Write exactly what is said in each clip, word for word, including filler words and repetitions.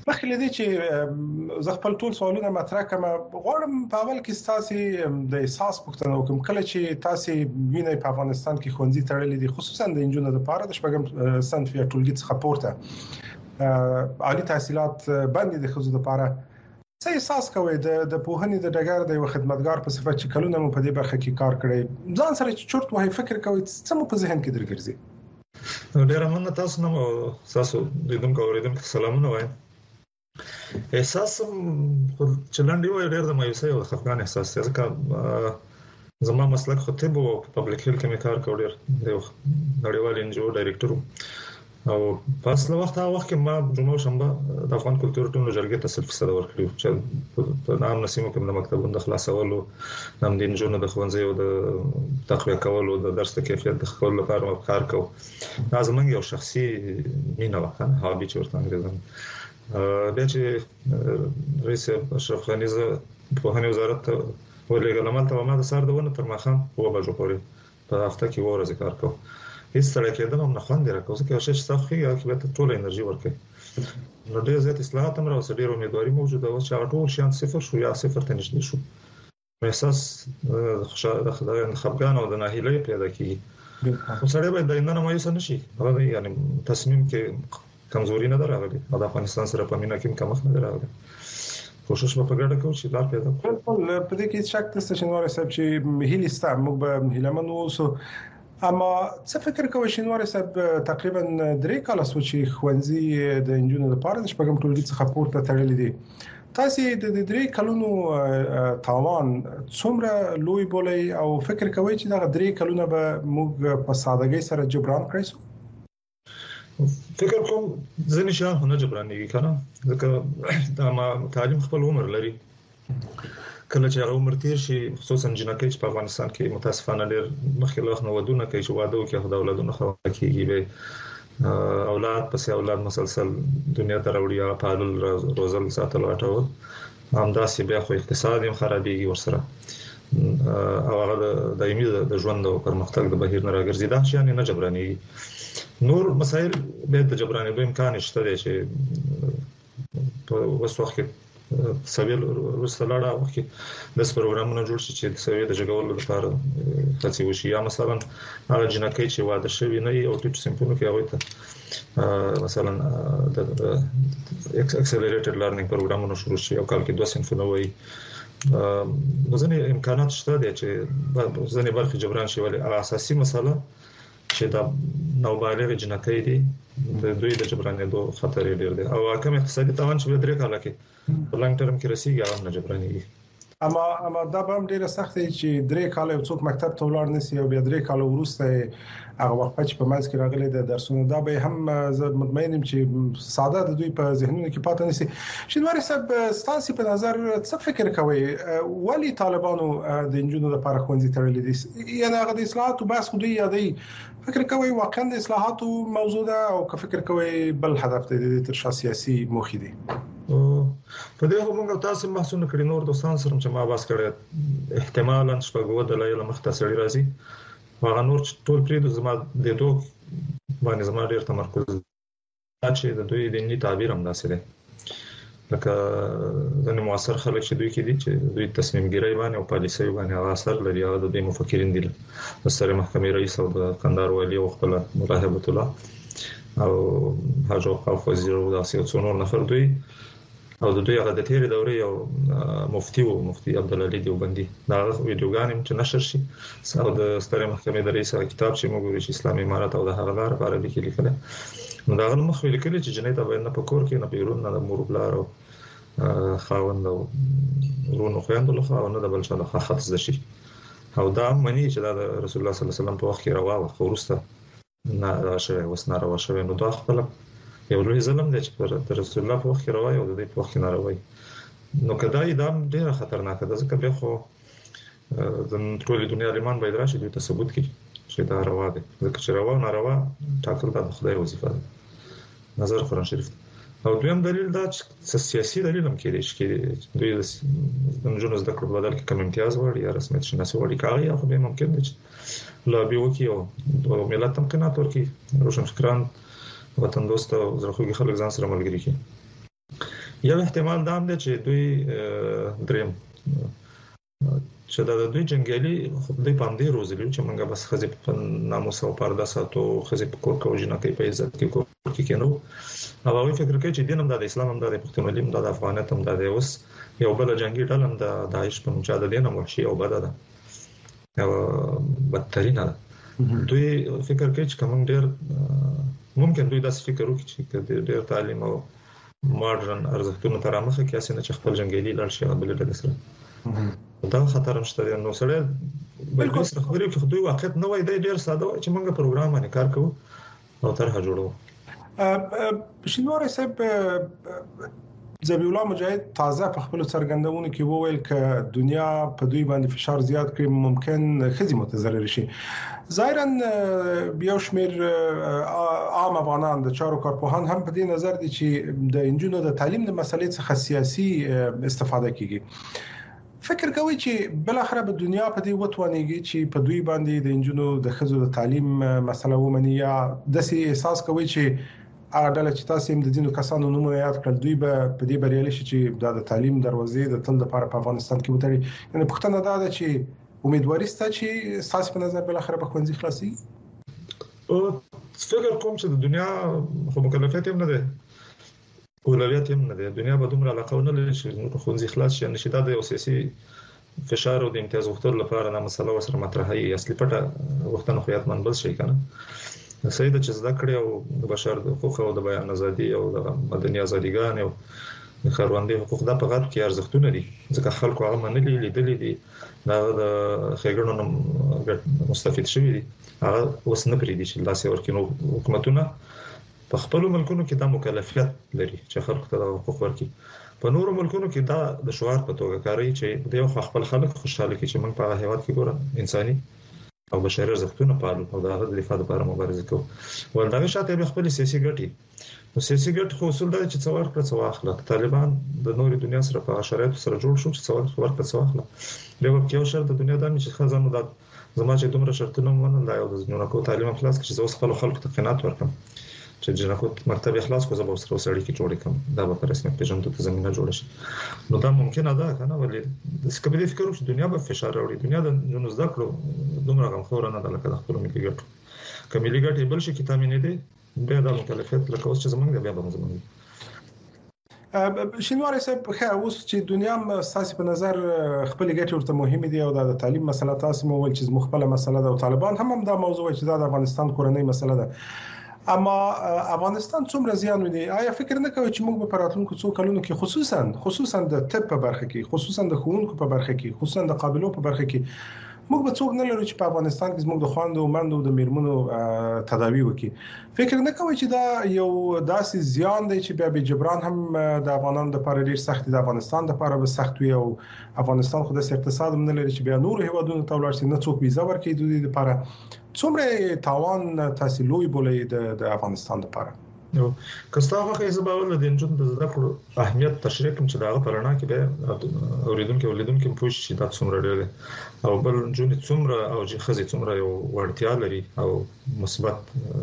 مخکې له دې چې زه خپل ټول سوالونه مطرح کړم، غواړم په اول کې تاسو د احساس پوښتنه وکړم. کله چې تاسو وینئ په افغانستان کې ښوونځي تړلې دي، خصوصا د انجونو لپاره د شپږم صنف یا ټولګي څخه پورته عالی تحصیلات باندې د ښځو لپاره، څه احساس کوئ د د پوهنې د ډګر د یو خدمتګار په صفت چې کلونه مو په دې برخه کې کار کړی، ځان سره چې چورت وهي فکر کوئ څه مو په ذهن کې درګرځي؟ ډیر مننه تاسو نو تاسو د دوم کوریدونکو سلامونه وایم. احساس چلند یو ډېر د مایوسۍ او خفګان احساس دی، ځکه زما مسلک خطیب او پبلک هیلث کې کار کوم، ډېر د نړیوال انجو ډایریکټر او په اصل وخت هغه وخت ما جمعه شنبه د افغان کلتور ټولنو جرګې ته سل فیصد ورکړو چې په نام نسیمو کې د مکتبونو د خلاصولو، نام د انجونو د ښوونځي او د تقویه کولو، د درس د کیفیت د ښه کولو لپاره کار کوو. دا زموږ یو شخصي مینه وه، کنه هابي چې ورته انګریزان. بیا چې رئیس اشرف غني زه په هغه وزارت ته ولېږل، عملته ما د سار د ونه تر ماښام اوه بجو پورې په هفته کې اوه ورځې کار کوم. هیڅ ستړی کېدم هم نه، خوند یې راکاوه، ځکه یو شی چې ستا خوښېږي هغه کې به ته ټوله انرژي ورکوې. نو ډېر زیات اصلاحات هم راوستل، ډېر امیدواري موجوده وه چې هغه ټول شیان صفر شو یا صفر ته نږدې شو. احساس د خفګان او د ناهیلۍ پیدا کېږي. خو سړی باید د آینده نه مایوسه نه شي، هغه یعنی تصمیم کې کمزوري نه راغلي، د افغانستان سره په مینا کې کم مخ نه راغلی. کوشش به په ګډه کوو چې لار پیدا کړو. بالکل په دې کې شک نشته شینواري صاحب چې هیلې ستا موږ به هیلمن اوسو، اما څه فکر کوئ شینواري صاحب تقریبا درې کاله سو چې ښوونځي د انجونو لپاره د شپږم ټولګي څخه پورته تړلې دي، تاسو د درې کلونو تاوان څومره لوی بولئ او فکر کوئ چې دا درې کلونه به موږ په سادهګۍ سره جبران کړی سو؟ فکر کوم ځینې شیان نه جبرانېږي، کنه ځکه دا ما تعلیم خپل عمر لري. کله چې هغه عمر تیر شي، خصوصا جنکۍ چې په افغانستان کې متاسفانه ډېر مخکې له وخت نه ودونه کوي چې واده وکړي، خو د اولادونو خبره کېږي، به اولاد پسې اولاد مسلسل دنیا ته راوړي، هغه پالل روزل ساتل واټول، همداسې بیا خو اقتصاد هم خرابېږي ورسره، او هغه د دایمي د ژوند او پرمختګ د بهیر نه راګرځي. دا شیان نه جبرانېږي. نور مسایل به د جبرانېدو امکان شته دی چې په اوس وخت کې سویل وروسته لاړه وخت کې د پروګرامونو جوړ شي چې د سویل د جګولو لپاره هڅې وشي، یا مثلا هغه جنکۍ چې واده شوي نه وي او ټیټ صنفونو کې هغوی ته مثلا د اکسلریټډ لرنینګ پروګرامونو شروع شي، یو کال کې دوه صنفونه وي. ځینې امکانات شته دي چې ځینې برخې جبران شي، ولې هغه اساسي مسله چې دا نوبالغ جنکۍ دي د دوی د جبرانېدو خطر ډېر دی، او کوم اقتصادي تاوان چې درې کاله کې په لانګ ټرم کې رسیږي هغه نه جبرانېږي. اما اما دا به هم ډیره سخت دی چې درې کاله یو څوک مکتب ته ولاړ نسی او بیا درې کاله وروسته هغه وخت چې په منځ کې راغلي د درسونو، دا به هم زه مطمئن یم چې ساده د دوی په ذهنونو کې پاتې نسی. شینواري صاحب ستاسو په نظر څه فکر کوئ ولی طالبانو د انجونو لپاره ښوونځي تړلي دي؟ یعنی هغه د اصلاحاتو بحث خو دوی یادوي، فکر کوئ واقعا د اصلاحاتو موضوع ده او که فکر کوئ بل هدف دی د تر شا سیاسي موخې دي؟ په دې هم موږ تاسو محسوس کړی نور دوستان سره چې ما باس کړی احتمالاً شپږ د لایل مختصری راځي، هغه نور ټول پرې د زما د دوه باندې زما ډیر تمرکز چې د دوی د ني تعبیر هم داسې دی، لکه ځنې موثر خلک چې دوی کې دي چې دوی تصمیم ګیرای باندې او پالیسي باندې هغه اثر لري، هغه د دې مفکرین دي، د ستر محکمې رئیس او د قندهار والی او خپل ملاحبت الله او حاج اوقاف وزیر او داسې څو نور نفر دوی او د دوی هغه د تیرې دورې یو مفتي او مفتي عبدالعلی دیوبندي دا ویډیوګان چې نشر شي او د ستر محکمې د رئیس کتاب چې موږ ورشي اسلامي امارات او د هغه لار په عربي کې لیکل، نو دا غو مخ ویل کړي چې جنې ته باید نه پکور کې نه پیرون نه د مور بلار او خاوند او ورونو خويندو له خوا نه د بل څه له خاص ځشي، او دا معنی چې دا د رسول الله صلی الله علیه وسلم په وخت کې روا او خورسته نه راشه وسنه روا شوی، نو دا خپل یو لوی ظلم دی چې پر رسول الله په وخت کې روای او د دې په وخت کې ناروای، نو کدا ایدام ډیره خطرناک ده، ځکه به خو د ټول دنیا لیمان باید راشي دوی ته ثبوت کړي چې دا روا دی، ځکه چې روا نه روا ټاکل د خدای وظیفه ده نظر قرآن شریف. او دویم دلیل دا چې سیاسي دلیل هم کېدی چې دوی د نجونو زده کړو بدل کې کم امتیاز وړي یا رسمیت شناسي وړي کاغي، خو به ممکن دي چې لابي وکړي او ملت هم قناعت ورکړي، روشن فکران وطن دوست او زرخوږي خلک ځان سره ملګري کړي. یو احتمال دا هم دی چې دوی دریم چې دا د دوی جنګیالي دوی په همدې روزلي چې موږ بس ښځې په ناموس او پرده ساتو، ښځې په کور کې وژنه کوي، په عزت کې کور کې کېنو. او هغوی فکر کوي چې دین هم دا د اسلام هم دا د پښتونولي هم دا د افغانیت هم دا دی. اوس یو بله جنګي ډله هم د داعش په نوم چې د دین هم وحشي او بده ده او بدترینه ده. دوی فکر کوي چې کوم ډېر ممکن دوی داسې فکر وکړي چې ډېر تعلیم او ماډرن ارزښتونو ته رامخه کې اسنه چې خپل جنګیالي لاړ شي بل ډله سره دا خطر هم شته. نو سره بلکې سره خبرې کوي دوی واقعیت نه وای، دی ډېر ساده وای چې موږ پروګرام باندې کار کوو او طرح جوړو. شینواری صاحب ذبیح الله مجاهد تازه په خپل څرګندونو کې وویل ک دنیا په دوی باندې فشار زیات کړي ممکن خزي متضرر شي. ظاهرا بیا شمیر عام افغانان د چارو کارپوهان هم په دې نظر دي چې د انجونو د تعلیم د مسلې څخه سیاسي استفاده کیږي. فکر کوي چې بل اخر په دنیا په دې وتوانيږي چې په دوی باندې د انجونو د خزو د تعلیم مسله ومني، یا د سي احساس کوي چې هغه ډله چې تاسو هم د دینو کسانو نومونه یاد کړل دوی به په دې بریالي شي چې د تعلیم دروازې د تل لپاره په افغانستان کې وتړي. یعنی پښتنه دا ده چې امیدواري ست چې تاسو په نظر بل اخر به خوندې خلاصي. او فکر کوم چې د دنیا خو مکلفیت هم نه ده، اولویت هم نه ده. دنیا به دومره علاقه نه لري چې خوندې خلاص شي. نشي دا د سیاسي فشار او د امتیاز غوښتلو لپاره نه مسله وسره مطرحه یي. اصلي پټه وختونه خو یاتمن بل شي کنه. سید چې زده کړې او د بشر د حقوق او د بیان ازادي او د مدني ازاديګان او د خاروندي حقوق د په غږ کې ارزښتونه دي، ځکه خلکو هغه منلي لیدلې دي، دا د خېګړونو مستفید شوی دي. هغه اوس نه پریدي چې لاسه ورکینو حکومتونه په خپل ملکونو کې د مکلفیت لري چې خلکو ته حقوق ورکړي. په نورو ملکونو کې دا د شعار په توګه کاری چې د یو خپل خلک خوشاله کړي چې موږ په هیواد کې ګوره انساني او بشري ارزښتونه پالو او د هغه د دفاع لپاره مبارزه کوو. ولدا شاته به خپل سیاسي ګټي نو سیاسي ګټ خو اصول دا چې څوار کړ څو اخلاق طالبان د نوري دنیا سره په شرایط سره جوړ شو چې څوار څوار کړ څو اخلاق به وکړي یو شرط د دنیا د چې خزانو د زما چې دومره شرطونه مونږ لا یو د جنونکو تعلیم خلاص چې زوس خپل خلکو ته قناعت ورکړم چې جنونکو مکتب خلاص کو زبر سره سړی کې جوړ کړم دا به پر رسمیت پیژندو ته زمينه جوړ شي. نو دا ممکن ده کنه ولې د سکبدي فکر چې دنیا به فشار راوړي. دنیا د جنوز دا کړو دومره غم خور نه ده لکه د خپل ملي ګټ کملي ګټ بل شي کتاب نه دي به دا مکلفیت لکه اوس چې زمونږ بیا به زمونږ شینواری صاحب خو اوس چې دنیا اساسي په نظر خپل ګټه ورته مهمه دي او د تعلیم مسله تاسو مو ول چې مخبله مسله ده او طالبان هم هم دا موضوع چې د افغانستان کورنۍ مسله ده. اما افغانستان څومره زیان ودی؟ آیا فکر نه کوي چې موږ په راتلونکو څو کلونو کې خصوصا خصوصا د طب په برخه کې خصوصا د ښوونکو په برخه کې خصوصا د قابلو په برخه کې موږ به څوک نه لرو چې په افغانستان کې موږ د خواندو او مندو د میرمنو تداوی وکړي؟ فکر نه کوي چې دا یو داسې زیان دی چې بیا به جبران هم د افغانانو لپاره ډیر سخت دی، د افغانستان لپاره به سخت وي او افغانستان خو د اقتصاد هم نه لري چې بیا نور هیوادونو ته ولاړ شي نه څوک ویزا ورکړي د دې لپاره. څومره تاوان تاسو لوی بولې د افغانستان لپاره؟ نو کستاغه خیزه باور د انجن د زده کړو اهمیت تشریح کوم چې دا غوړنا کې به اوریدونکو ولیدونکو پوښ شي دا څومره ډېر او بل جون څومره او چې خزي څومره یو ورتیا لري او مثبت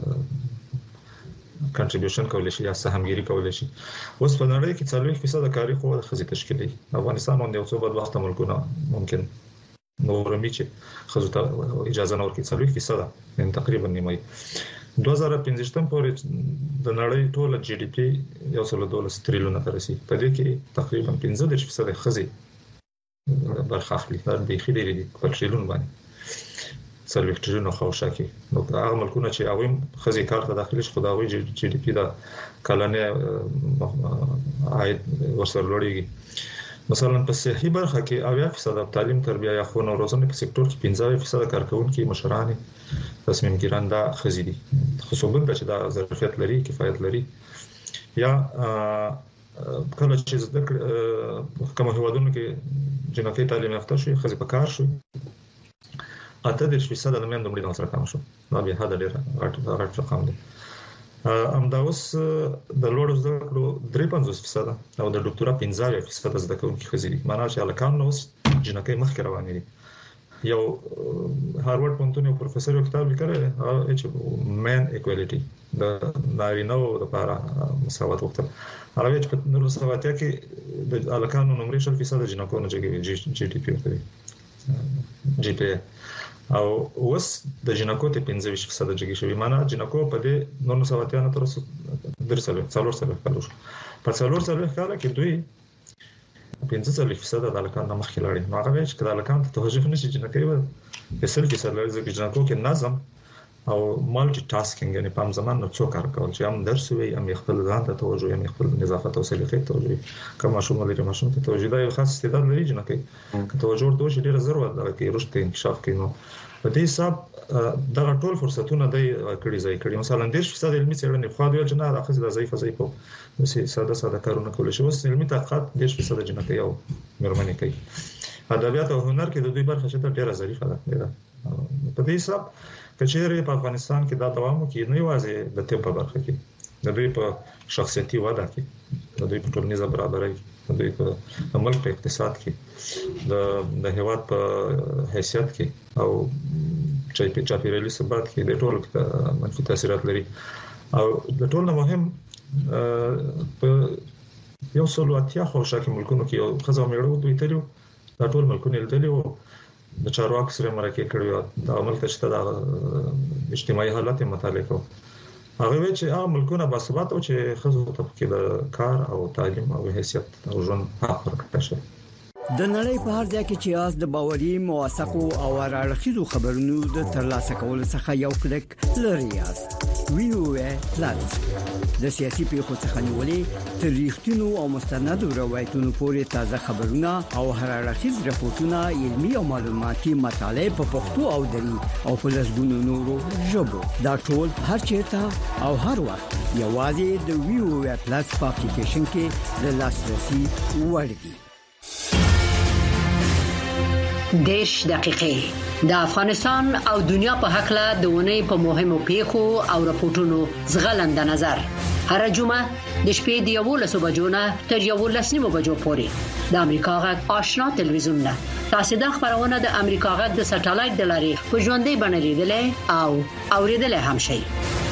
کنټریبیوشن کولای شي یا سهامګری کولای شي. اوس په نړۍ کې څلوېښت فیصد کاری قوه خزي تشکیل کوي. افغانستان باندې یو څو بد وخت ملکونه ممکن نور میچ خزو ته اجازه نور کې څلوېښت فیصد یعنی تقریبا نیمه. دوه زره پنځه پورې د نړۍ ټول جی ډي پی یو سل دولس تریلیون ته رسیدي. په دې کې تقریبا پنځه دېرش فیصد خزي برخه اخلي. دا به خېری دي په تریلیون باندې څلوېښت تریلیون خوښه کې. نو هغه ملکونه چې اویم خزي کار ته داخلي شي خداوي جی ډي پی دا کلنه عاید ورسره لوړیږي. مثلا په صحي برخه کې اویا فیصد تعلیم تربیه یا خو نو روزنه په سکتور کې پنځه فیصد کارکونکو مشران تصمیم ګیران دا خزي دي. خصوصا چې دا ظرفیت لري کفایت لري یا کله چې زده کوم هیوادونو کې جنکې تعلیم یافته شي خزي په کار شي اته دېرش فیصد د مېندو مړینه سره کم شو. دا به هدا ډیر غټ غټ رقم دی. ام دا اوس د لوړ زده کړو درې پنځوس فیصد او د ډاکټرا پنځه فیصد زده کوونکي خزي دي. معنی چې الکان نو جنکې مخکې روانې دي یو هارورډ پونتون یو پروفیسور یو کتاب لیکلی چې مین ایکوالټي د نارینه او د لپاره مساوات وکړه. هغه چې په نورو سواتیا کې د الکانو نمرې شل فیصد د جنکو نه جګوي جی ډي پی ورته جی پی او اوس د جنکو ته پنځه ویشت فیصد جګی شوی. معنا جنکو په دې نورو سواتیا نه تر څو درسله څلور سره کالو په څلور سره کال کې دوی پنځه څلوېښت فیصد د الکان نه مخکې لاړې. نو هغه چې د الکان ته توجه نشي جنکې و په سل فیصد لږ ځکه جنکو کې نظم او مالټي ټاسکینګ یعنی په زمان نو څو کار کول چې هم درس وي هم خپل ځان ته توجه هم خپل نظافت او سلیقې توجه کوم ماشوم لري ماشوم ته توجه دا یو خاص استعداد لري جنکې که توجه ورته شي ډیره ضرورت ده کې رشد انکشاف کوي. نو په دې حساب دا ټول فرصتونه د کړي ځای کړي. مثلا دېرش فیصد علمي څېړنې خو دوی جنا راخص د ضعیف ضعیف نو ساده ساده کارونه کول شي. اوس علمي تحقیقات دېرش فیصد جنکې یو مرمنې کوي. ادبیات او هنر کې د دوی برخه شته ډیره ظریفه ده. په دې حساب کچېره په افغانستان کې دا دوام کوي نه یوازې د طب په برخه کې د دوی په شخصیتي وده کې د دوی په ټولنیزه برابرۍ د دوی په ملک په اقتصاد کې د د هیواد په حیثیت کې او چې په چاپیریالي ثبات کې د ټول منفي تاثیرات لري. او د ټول نه مهم په یو څلو اتیا خوشاکي ملکونو کې یو خزو مېړو دوی تلو دا ټول ملکونه لیدلي وو د چارواکو سره مرکه کړو د عمل ته د اجتماعي حالت مطالعه کو. هغه وی چې هغه ملکونه باثبات او چې خزو ته کې د کار او تعلیم او حیثیت او ژوند حق ورکړل شي. د نړۍ په هر ځای کې چې آس د باوري موثقو او راړخیزو خبرونو د ترلاسه کولو څخه یو کلک لري یاست. وی او ای پلس د سیاسي پیښو څخه نیولې تر ریښتینو او مستندو روایتونو پورې تازه خبرونه او راړخیز راپورټونه علمي او معلوماتي مطالب په پښتو او دری او په لږونو نورو ژبو دا ټول هر چیرته او هر وخت یوازې د وی او ای پلس په اپلیکیشن کې د لاسرسي وړ دي. دیش دقیقې د افغانستان او دنیا په حق له دونې په مهمو پیښو او راپورټونو زغلنده نظر هر جمعه د شپې د یولسو بجو نه تر یولس نیمو بجو پورې د امریکا غږ آشنا تلویزیون نه تاسو د خبرونه د امریکا غږ د سټلایټ د لارې په ژوندۍ بڼه لیدلې او اوریدلې هم شي.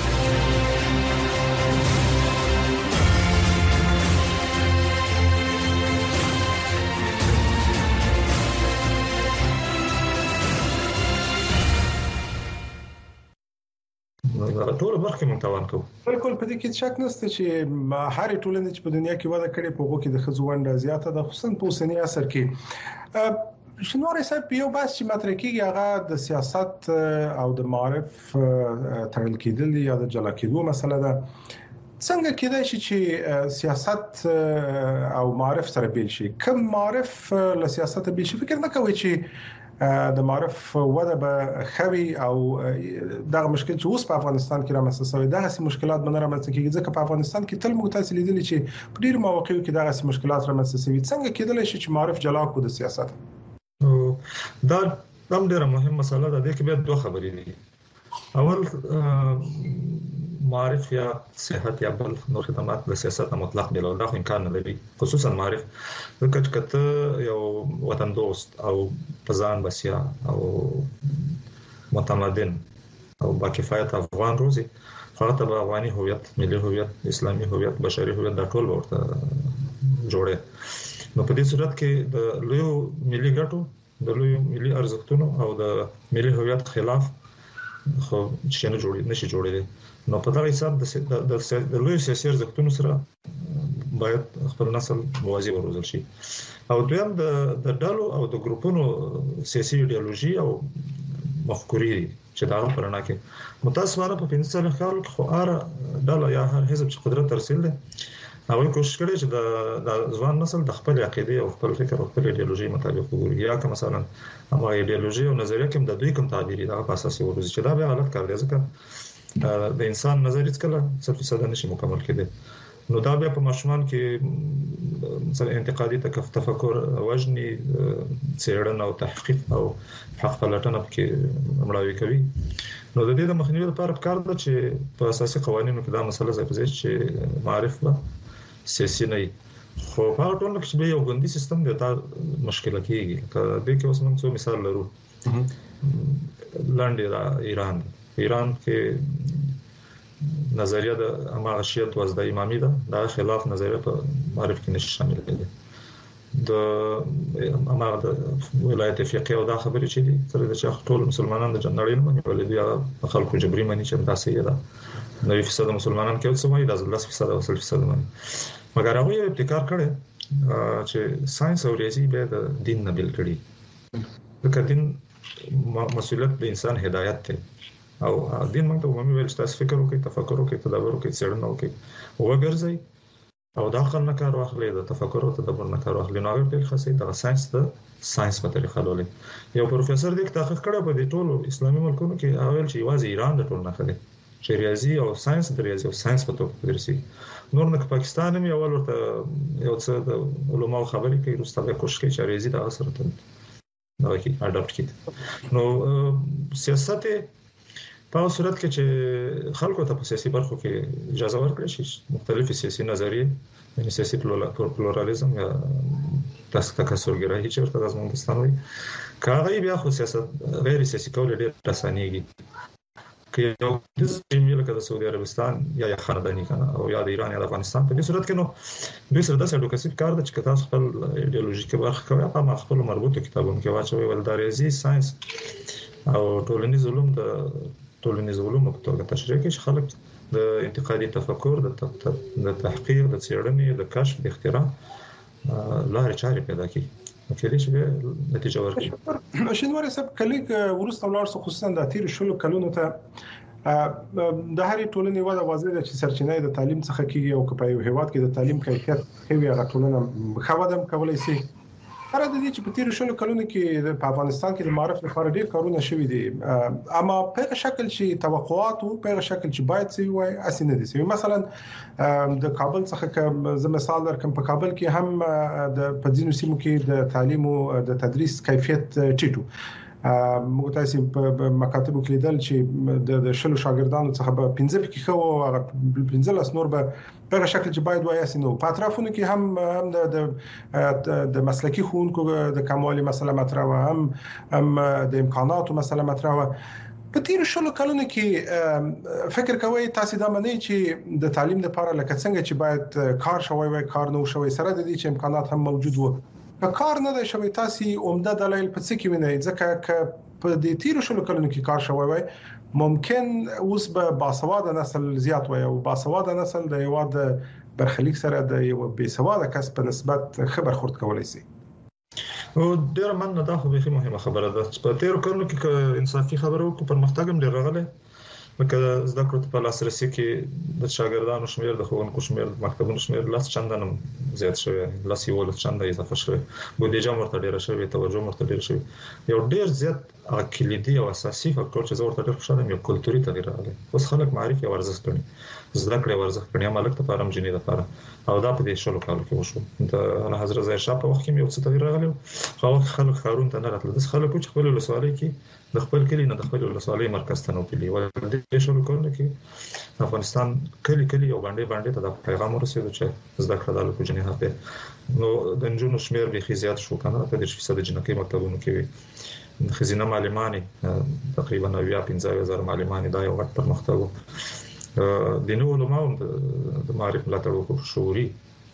ټول برخه متوان کو. بالکل په دې کې شک نشته چې هر ټولنه چې په دنیا کې وده کړي په هغه کې د خزوونډه زیاته ده خصوصا په اوسنی عصر کې. شنوړې صاحب یو بحث چې مطرح کیږي هغه د سیاست او د معرف تړل کېدل یا د جلا کېدو مسله ده. څنګه کېدای شي چې سیاست او معرف سره بیل شي؟ کوم معرف له سیاست بیل شي؟ فکر نه کوي چې د معرف وده به خوي او دغه مشکل چې اوس په افغانستان کې رامنځته شوی دغه مشکلات به نه رامنځته کیږي ځکه په افغانستان کې تل موږ تاسو لیدلی چې په ډیرو مواقعو کې دغه مشکلات رامنځته شوي. څنګه کېدلی شي چې معرف جلا کو د سیاست؟ دا هم ډیره مهمه مسله ده. د کې به دوه خبرې دي. اول معرف یا صحت یا بل نور خدمات د سیاست مطلق دی له دغه امکان نه لري خصوصا معرف ځکه چې کته یو وطن دوست او پزان بسیا او متمدن او باکفایت افغان روزي خاطر به افغاني هویت ملي هویت اسلامي هویت بشري هویت د ټول ورته جوړه. نو په دې صورت کې د لوی ملي ګټو د لوی ملي ارزښتونو او د ملي هویت خلاف خو چې نه جوړې نشي جوړېدل. نو په دغه حساب د د لوی سیاسي ارزښتونو سره باید خپل نسل موازي وروزل شي. او دویم د د ډالو او د ګروپونو سیاسي ایدئولوژي او مفکورې چې دا پرنا کې متاسفانه په پنځه کال کې خو اره ډاله یا هر حزب چې قدرت ترسیل دي هغه کوشش کوي چې د د ځوان نسل د خپل عقیده او خپل فکر او خپل ایدئولوژي مطابق وګوري. یا که مثلا هغه ایدئولوژي او نظریه کوم د دوی کوم تعبیري دا په اساس وروزي چې دا به غلط کار دی ځکه د انسان نظر هیڅ کله صد فیصد نشي مکمل کېدی. نو دا بیا په ماشومان کې مثلا انتقادي تفکر وجني څېړنه او تحقیق او حق پلټنه کې مړاوي کوي. نو د دې د مخنیوي لپاره کار ده چې په اساسي قوانینو کې دا مسله ځای په ځای چې معرف به سیاسي نه وي. خو په هغه ټولنه کې چې یو ګوندي سیستم دی دا مشکله کېږي. که دې کې اوس موږ څو مثال لرو لاندې را ایران ایران کې نظریه د امارشیت وزد امامي ده دا خلاف نظریه په معرف کې نشي شامل دي د امر د ولایت فقيه او دا خبرې چې دي تر دې چې ټول مسلمانان د جنړې نه باندې ولې بیا خلکو جبري مانی چې دا صحیح ده نو فیصد مسلمانان کې څه وایي دا لس فیصد او سل فیصد باندې مګر هغه یو ابتکار کړي چې ساينس او ریاضي به د دین نه بل کړي د دین مسؤلیت د انسان هدایت ته او دین موږ ته عمومي ویل چې تاسو فکر وکړئ تفکر وکړئ تدبر وکړئ څېړنه وکړئ وګرځئ او دا خل نه کار واخلې د تفکر او تدبر نه کار واخلې نو هغه په خاصه د ساينس د ساينس په طریقه لولې یو پروفیسور د تحقیق کړی په دې ټولو اسلامي ملکونو کې هغه ویل چې یوازې ایران د ټول نه خلک چې ریاضي او ساينس د ریاضي او ساينس په توګه تدریسي نور نه پاکستان هم یو ورته یو څه د علماء خبرې کوي روسته به کوشش کوي چې ریاضي د اثر ته نو کې اډاپټ کړي نو سیاست په صورت کې چې خلکو ته په سیاسي برخو کې اجازه ورکړي شي مختلفې سیاسي نظریې یعنی سیاسي پلورالیزم یا تاسو تکثرګرایي چې ورته د افغانستان وي کاغی بیا خو سیاست غیر سیاسي کول ډېر اسانيږي کې یو د سیمې لکه د سعودي عربستان یا یا خاندانی کنه او یا د ایران یا د افغانستان په دې صورت کې نو دوی سره د اډوکاسي کار د چې تاسو خپل ایدئولوژیکي برخه کوي په خپل مربوطه کتابونو کې واچوي ول د ریاضي ساينس او ټولنیز علوم د ټولنیز علوم په توګه تشریح کوي چې خلک د انتقادي تفکر د د تحقیق د څېړنې د کشف د اختراع لارې چارې پیدا کوي کې دې چې نتیجه ورکړي شینواري صاحب کله ورسته ولر خصوصا د تیر شلو کلونو ته د هرې ټولنې وده واضح ده چې سرچینه د تعلیم څخه کیږي او په یو هیواد کې د تعلیم کیفیت خوي هغه ټولنه خودم کولای شي هر د دې چې په تیر شلو کلونو کې په افغانستان کې د معرفت لپاره ډېر کارونه شوي دي اما په شکل چې توقعات او په شکل چې باید سي وای اسنه دي سي مثلا د کابل څخه زم مثال درکم په کابل کې هم د پدینو سیمو کې د تعلیم او د تدریس کیفیت ټیټو موږ تاسو په مکاتبو کې لیدل چې د شلو شاګردانو څخه په پنځه کې خو هغه پنځه لاس نور به په شکل چې باید وایي نو په اطرافونو کې هم د د مسلکي ښوونکو د کمالي مسله مطرح و هم هم د امکاناتو مسله مطرح و په تیر شلو کلونو کې فکر کوي تاسو دا منئ چې د تعلیم لپاره لکه څنګه چې باید کار شوی وای کار نو شوی سره د دې چې امکانات هم موجود وو کار نه دی شوی تاسو عمده دلایل په څه کې وینئ ځکه ک په دې تیر شلو کلونو کې کار شوی وای ممکن اوس به باسواده نسل زیات وای او باسواده نسل د یو د برخلیک سره د یو بې سواده کس په نسبت خبر خورد کولای شي او ډیر مننه دا خو به مهمه خبره ده چې په تیر کلونو کې انصافي خبرو کو پرمختګ هم ډیر راغلی لکه زده کړو په لاسرسي کې د شاګردانو شمیر د ښوونکو شمیر د مکتبونو شمیر لاس چندانم زیات شوی لاس یو ول چنده اضافه شوی بودیجه مرته ډیره شوی توجه مرته ډیره شوی یو ډیر زیات کلیدي او اساسي فکتور چې زه ورته ډیر خوشاله یم یو کلتوري تغییر راغلی اوس خلک معرفي او ورزش کوي زده کړې ورزش کوي مالک ته پارم جنې د پاره او دا په دې شلو کالو کې وشو د حضرت ظاهر شاه په وخت کې یو څه تغییر راغلی خو خلک خارون ته نه راتل د خلکو چې خپل ولسوالۍ کې د خپل کلی نه د خپل ولسوالۍ مرکز ته نو پیلي ول د شلو کالو کې افغانستان کلی کلی یو باندې باندې ته د پیغام ورسېدو چې زده کړه د لکو جنې هفته نو د نجونو شمیر به خزيات شو کنه په دې فیصد جنکې مکتبونو کې خزینه معلمانی تقریبا نویا پنځه هزار معلمانی دا یو غټ پرمختګ د نو علماء د معرف ملاتړ وکړو شعوري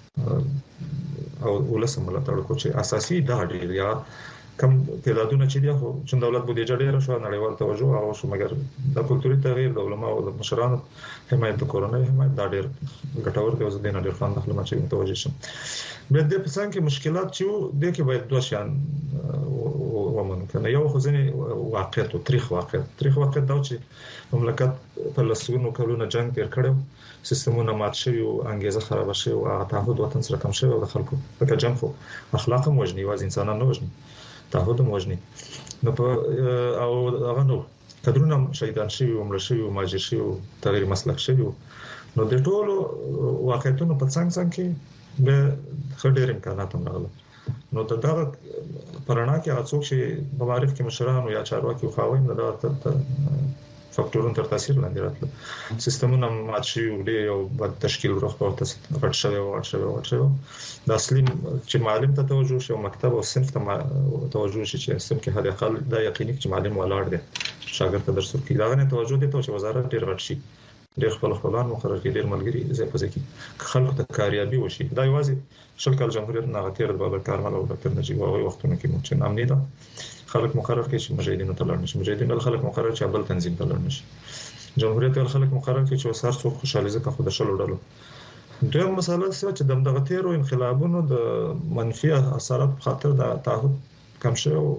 او ولسم ملاتړ وکړو چې اساسي دا ډیر یا کم تعدادونه چې دی خو چې دولت بودیجه ډیره شو نړیوال توجه او شو مګر د کلتوري تغییر د علماء او د مشرانو حمایت د کورونای حمایت دا ډیر ګټور دی او زه د نه ډیر فان داخله ما چې متوجه شم بیا د پسان کې مشکلات چې د کې باید دوه شان ومن کنه یو خو ځنې واقعیت او تاریخ واقعیت تاریخ واقعیت دا چې مملکت په لسګونو کلونو جنگ تیر کړو سیستمونه مات شوي او انګیزه خراب شوي او تعهد وطن سره کم شوی او د خلکو په جنگ خو اخلاق هم وژني واز انسانان نه وژني تعهد هم وژني نو په او هغه نو کډرونه شهیدان شوي او مړ شوي او ماجر شوي او تغیر مسلک شوي نو د ټولو واقعیتونو په څنګ څنګ کې به خډیر امکانات هم راغلي نو دا د پرانا کې هڅو چې په معرف کې مشران او یا چارواکي خو خاوین دا فاکټورونو تر تاثیر لاندې راتل سیستمونه مات شي او ډېر یو بد تشکیل ورخ ته غټ شوی او غټ شوی او غټ شوی د اصلي چې معلم ته توجه شي او مکتب او صنف ته توجه شي چې صنف کې هدا خل دا یقیني چې معلم ولاړ دی شاګرد ته درس ورکړي دا نه توجه دي ته چې وزارت ډېر غټ شي ډېر خپل خپلان مقرر کړي ډېر ملګری زې په ځکه خلکو ته کاریابي وشي دا یوازې شل کال جمهوریت نه غتیر د بابا کارمل او ډاکټر نجیب هغه وختونه کې مو چې نام نه ده خلک مقرر کړي چې مجاهدین ته لاړ نشي مجاهدین له خلک مقرر چې بل تنظیم ته لاړ نشي جمهوریت له خلک مقرر کړي چې وسار څو خوشاله ځکه خو د شلو ډلو دویم مسله څه چې د دغه تیرو انقلابونو د منفي اثرات په خاطر د تعهد کم شوی او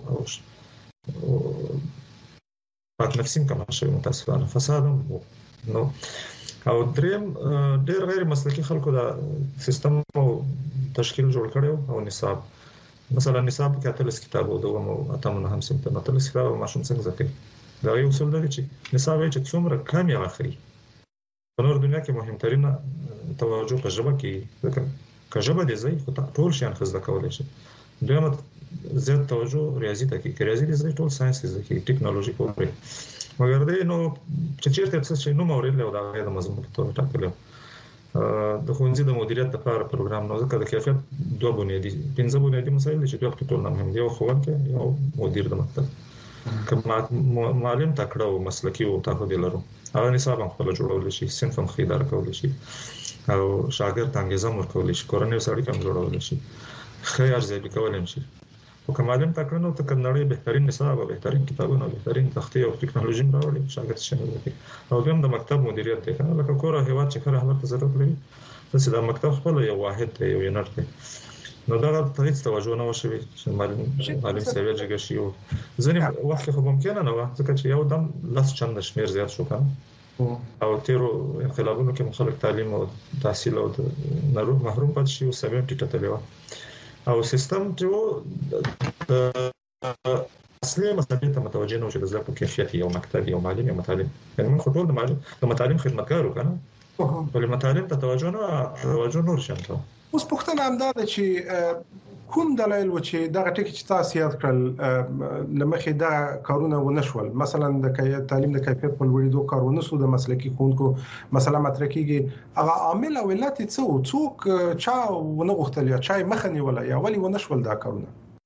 پاک نفسیم کم شوی متاسفانه فساد نو او دریم ډېر غیر مسلکي خلکو دا سیستم او تشکیل جوړ کړو او نصاب مثلا نصاب کې اتلس کتاب او دوه مو اتمنه هم سم ته اتلس کتاب ماشوم څنګه ځکه دا یو اصول دی چې نصاب یې چې څومره کم یا اخري په نور دنیا کې مهمترینه توجه په ژبه کې ځکه که ژبه دې ځای خو ټول شیان خزده کولای شي دویمه زیات توجه ریاضي ته کې ریاضي دې ځای ټول ساينس دې کې ټیکنالوژي پورې مګر دې نو چې چیرته څه شي نو مورید له دا غیر مضمون په توګه ټاکلو د ښوونځي د مدیریت لپاره پروګرام نو ځکه د کیفیت دوه بنیادی پنځه بنیادی مسایل چې دوه په ټول مهم دي او ښوونکی او مدیر د مکتب کله معلم تکړه او مسلکي او تعهد لرو هغه نصاب هم خپل جوړول شي صنف هم خیدار کول شي او شاګرد انګیزه ورکول شي کورنۍ سړی کوم جوړول شي خیر ارزیابي کول شي او کمالم تکړه نو ته کنړې بهترین نصاب او بهترین کتابونه او بهترین تختې او ټیکنالوژي راوړي شاګرد شنه وي او هم د مکتب مدیریت دی کنه لکه کوره هیواد چې خره هم ضرورت لري چې د مکتب خپل یو واحد دی یو یونټ دی نو دا ته هیڅ توجه نه وشوي چې معلم معلم سوي جګ شي او ځنې وخت خو ممکن نه و ځکه چې یو دم لاس چند شمیر زیات شو کنه او تیرو انقلابونو کې مخالف تعلیم او تحصیل او نرو محروم پات شي او سبب ټیټه او سیستم چې اصلي مسلې ته متوجه نه و چې د زده کړو کیفیت یو مکتب یو معلم یو متعلم یعنی موږ ټول د معلم د متعلم خدمتګارو کنه ولې متعلم ته توجه نه توجه نور شته اوس پوښتنه هم ده چې کوم دلایل و چې دغه ټکی چې تاسو یاد کړل لمخې دا کارونه ونشول مثلا د تعلیم د کیفیت په لوړېدو کارونه سو د مسلکي ښوونکو مثلا مترکیږي هغه عامل او علت څه و څوک چا ونه غوښتل یا چا مخه نیوله یا ولی ونشول دا کارونه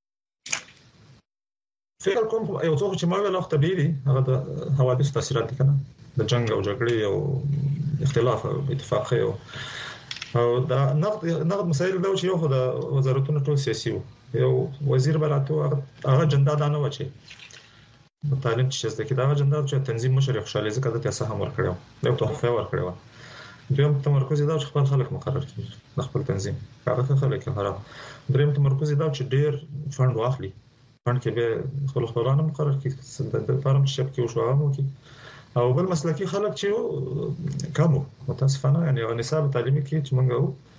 فکر کوم یو څوک چې ما ویل وخت طبيعي هغه د حوادث تاثیرات دي کنه د جنگ او جګړې او اختلاف او اتفاق او او دا نقد نقد مسایل دا چې یو خو د وزارتونو ټول سیاسي یو وزیر براته هغه جندا دانه و چې تعلیم چې زده کې دا جندا چې تنظیم مشر خوشاله ځکه د تاسو هم ورکړو یو تحفه ورکړو دویم تمرکز دا چې خپل خلک مقرر کړي د خپل تنظیم هغه خلک هره دریم تمرکز دا چې ډیر فند واخلي فند کې به خپل خپلانه مقرر کړي د فارم شپ کې وشوامو کې او بل مسلکي خلک چې کمو متاسفانه یعنی نصاب تعلیمي کې چې موږ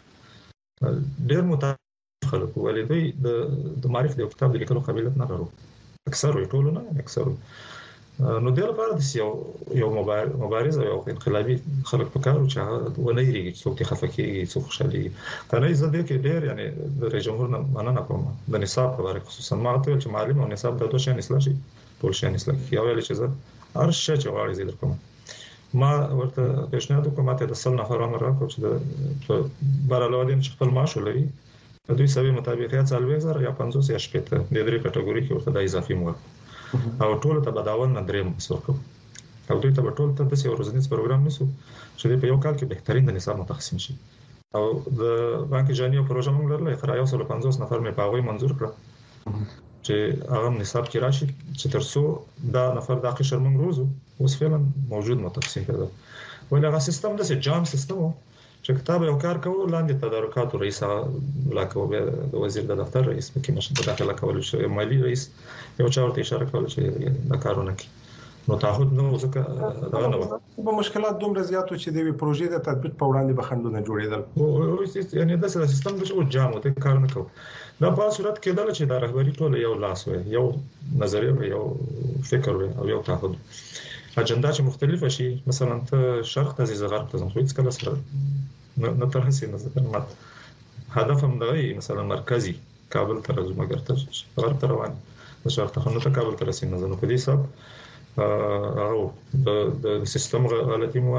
ډېر متاسف خلک ولې دوی د معرف د کتاب د لیکلو قابلیت نه لرو اکثر وي ټول نه اکثر نو د لپاره د یو یو مبارزه یو انقلابي خلک په کارو چې ونه یریږي څوک خفقي څوک خوشالي کنه زه دې کې ډېر یعنی د رئیس جمهور مننه کوم د نصاب په اړه خصوصا ما ته چې معلم او نصاب د دوه شان اصلاح شي ټول شان اصلاح کې او چې زه ارشه چې واړې زیات کوم ما ورته پیشنهاد کوم ته د سل نفر امر راکړ چې د برالودین خپل معاش لري د دوی سوي مطابق یا څلوي زره یا پنځوس یا شپږ د درې کټګوري کې ورته د اضافي مو او ټول ته بداول نه درې مسوکو او دوی ته ټول ته د یو ورځنی پروګرام نسو چې په یو کال کې بهترین د نصاب متخصص شي او د بانک جاني پروژه موږ لرله خرایو یو سل پنځوس نفر مې پاغوي منزور کړ چې هغه نصاب کې راشي چې ترڅو دا نفر د قشر موږ روزو اوس فعلا موجود متخصص کړه ولې هغه سیستم د جام سیستم چې کتاب یو کار کوو لاندې تدارکات رئیس لاکو د وزیر د دفتر رئیس کې مشه داخله کول شي مالی رئیس یو چا ورته اشاره کول چې دا کارونه کوي نو تعهد نو ځکه دا نه و په مشکلات دومره زیاتو چې د پروژې د تطبیق په وړاندې بخندونه جوړېدل او یعنی دا سیستم د جامو ته کار نه کوي دا په صورت کې دا چې دا رهبری ټول یو لاس وي یو نظریه وي یو فکر وي او یو تعهد اجندا چې مختلفه شي مثلا ته شرق ته زیږ غرب ته ځو هیڅ کله سره نه تر هڅې نه ځکه مات هدف هم دی مثلا مرکزی کابل ته راځو مګر ته غرب ته روان د شرق ته نو ته کابل ته رسېږي نو په دې حساب او د سیستم غلطي مو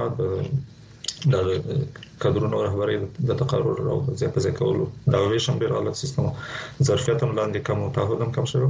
د کادرونو رهبري د تقرر او د ځای په ځای کولو دا ویشن ډیر غلط سیستم ظرفیت هم لاندې کم او تعهد هم کم شوی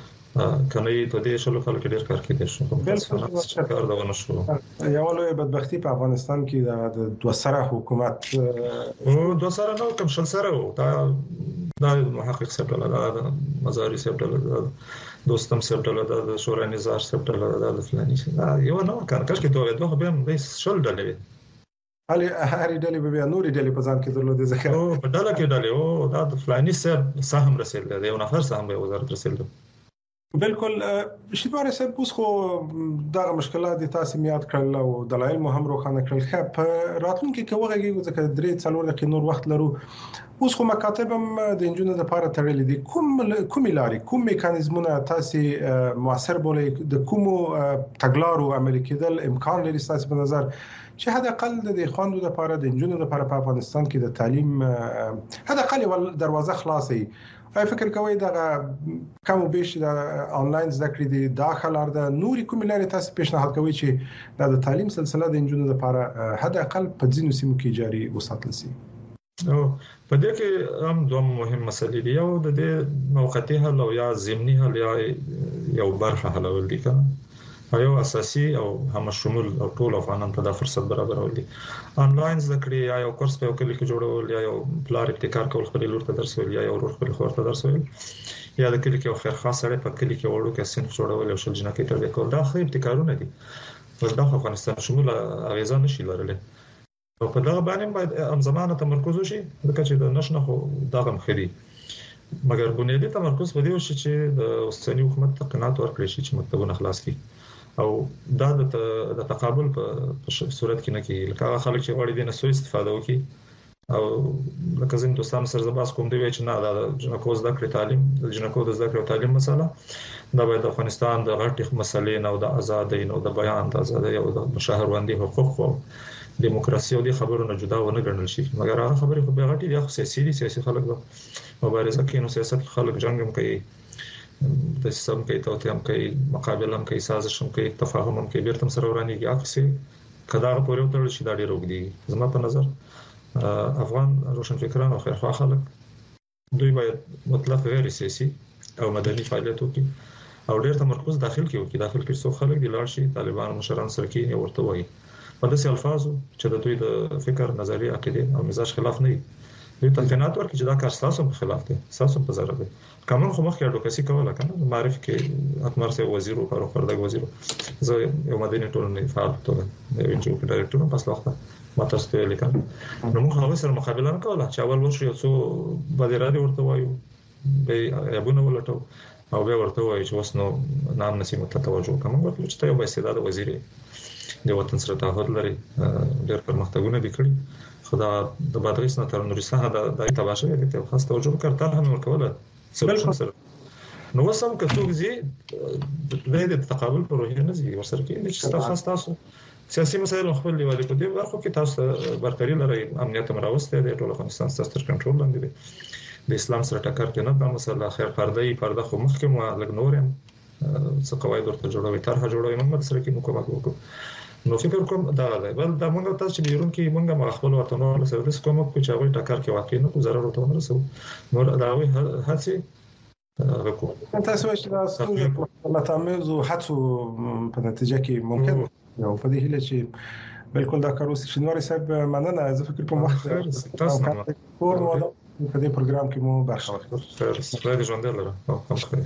کنه په دې شلو خلک ډیر کار کوي شو بلکې کار دا ونه شو یو لوی بدبختی په افغانستان کې د دوه سره حکومت او دوه سره نو کوم شل سره دا دا محقق سره دا مزاري سره دوستم سره د شورای نظار سره د فلاني یو نو کار کښ کې دوه دوه به هم شل ډلې هلي هرې ډلې به بیا نورې ډلې په ځان کې درلودې ځکه او په ډله کې ډلې او دا د فلاني سره سهم رسیدل دی یو نفر سهم به وزارت رسیدل بالکل شیباره صاحب اوس خو دا مشکلات د تاسو میاد کړل او دلایل مو هم روښانه کړل خو راتلونکي کې وګورئ ځکه درې څلور دقیقې نور وخت لرو اوس خو مکاتب هم د انجونو لپاره تړلې دي کوم کوم لاري کوم میکانیزمونه تاسو موثر بولې د کوم تګلارو عملي کېدل امکان لري تاسو په نظر چې حد اقل د خوندو لپاره د انجونو لپاره په افغانستان کې د تعلیم حد اقل ول دروازه خلاصې آی فکر کوي دا کوم بیش د انلاین زده کړې د داخلار د نوري کوم لاري تاسو پیشنهاد کوي چې د تعلیم سلسله د انجونو لپاره حد اقل په ځینو سیمو کې جاري وساتل شي او په دې کې هم دوه مهم مسلې دي یو د دې موقتی حل او یا ضمني حل یا یو برخه حلول دي کنه یو اساسي او هم شمول او ټول افغانان ته د فرصت برابرول دي انلاین زده کړې یا یو کورس په کلی کې جوړول یا یو پلان ابتکار کول خپل لور ته درسول یا یو ورور خپل خور ته درسول یا د کلی کې خیر خاص سره په کلی کې وړو کې سن جوړول او شل جنکې ته کول دا خو ابتکارونه دي ول دا افغانستان شمول اغیزه نشي لرلې او په دا باندې باید هم زمانه تمرکز وشي د کچې د نشنه خو دغه مخدي مګر بنیادی تمرکز په دې وشي چې د اوسنی حکومت تقنات ورکړي شي چې مکتبونه خلاص کړي او دا د تقابل په صورت کې نه کې لکه خلک چې غواړي دینه سوء استفاده وکړي او لکه زین دوستانو سره زباس کوم دی چې نه دا جنکو زده کړې تعلیم د جنکو د زده کړې تعلیم مسله دا باید د افغانستان د غټ مسلې نه او د ازادۍ او د بیان د ازادۍ او د شهروندي حقوق او دیموکراسي او د خبرونو جدا ونه ګڼل شي مګر هغه خبرې خو به غټي د سیاسي دي سیاسي خلک مبارزه کوي نو سیاست خلک جنگ هم کوي د سیستم کې توته هم کوي مقابله هم کوي سازش هم کوي تفاهم هم کوي بیرته سره ورانیږي اخسي کدا په یو تړل شي دا ډیر وګړي زما په نظر افغان روشن فکران او خیرخواه خلک دوی باید مطلق غیر سیاسي او مدني فعالیت وکړي او ډیر تمرکز داخل کې وکړي داخل کې څو خلک د لار شي طالبان مشران سره کې ورته وایي په داسې الفاظو چې د دوی د فکر نظریه عقیده او مزاج خلاف نه وي دوی تلقینات ورکړي چې دا کار تاسو په خلاف دی تاسو په ضرر دی قانون خو مخکې اډوکاسي کوله کنه معرف کې اتمر سه وزیر او فاروق فردق وزیر زه یو مدني ټولنې فعال ټول یو انجو په ډایرکټور په وخت ما تاسو ته لیکم نو موږ هغه سره مقابله نه کوله چې اول ورشي څو بدیرا دي ورته وایو به یابونه ولټو او به ورته وایي چې وسنو نام نسی مت توجه کوم ورته چې یو بایستعداد وزیر د وطن سره تعهد لري ډېر پرمختګونه وکړي خدا د بادغیس نه تر نورستان دا د تباشه د خاص توجه کړه هم ورکوله سره سره نو وسم کڅوګ زی د تقابل پر روحیه نه زی ورسره کې چې تاسو خاص تاسو سیاسي مسایل خپل دی ولې په دې ورخو کې تاسو برتري لري امنیت مراوسته د ټول افغانستان ستاسو تر کنټرول لاندې دی د اسلام سره ټکر کې نه د مسله خیر پردې پرده خو مخکې مو لګ نورم څه قواعد ورته جوړوي طرحه جوړوي موږ سره کې مکمل وکړو نو فکر کوم دا دی بل دا موږ تاسو چې بیرون کې موږ ما خپل وطن له سرویس کوم کو چې هغه ټکر کې واقع نه کو ضرر ورته نه رسو نو دا وی هڅه وکړو تاسو چې تاسو په تاسو هڅو په نتیجه کې ممکن یو په دې هله چې بالکل دا کار وسه شنواري صاحب مننه زه فکر کوم وخت تاسو کور مو په دې پروګرام کې مو برخه واخلئ سره د ژوند لره او هم خیر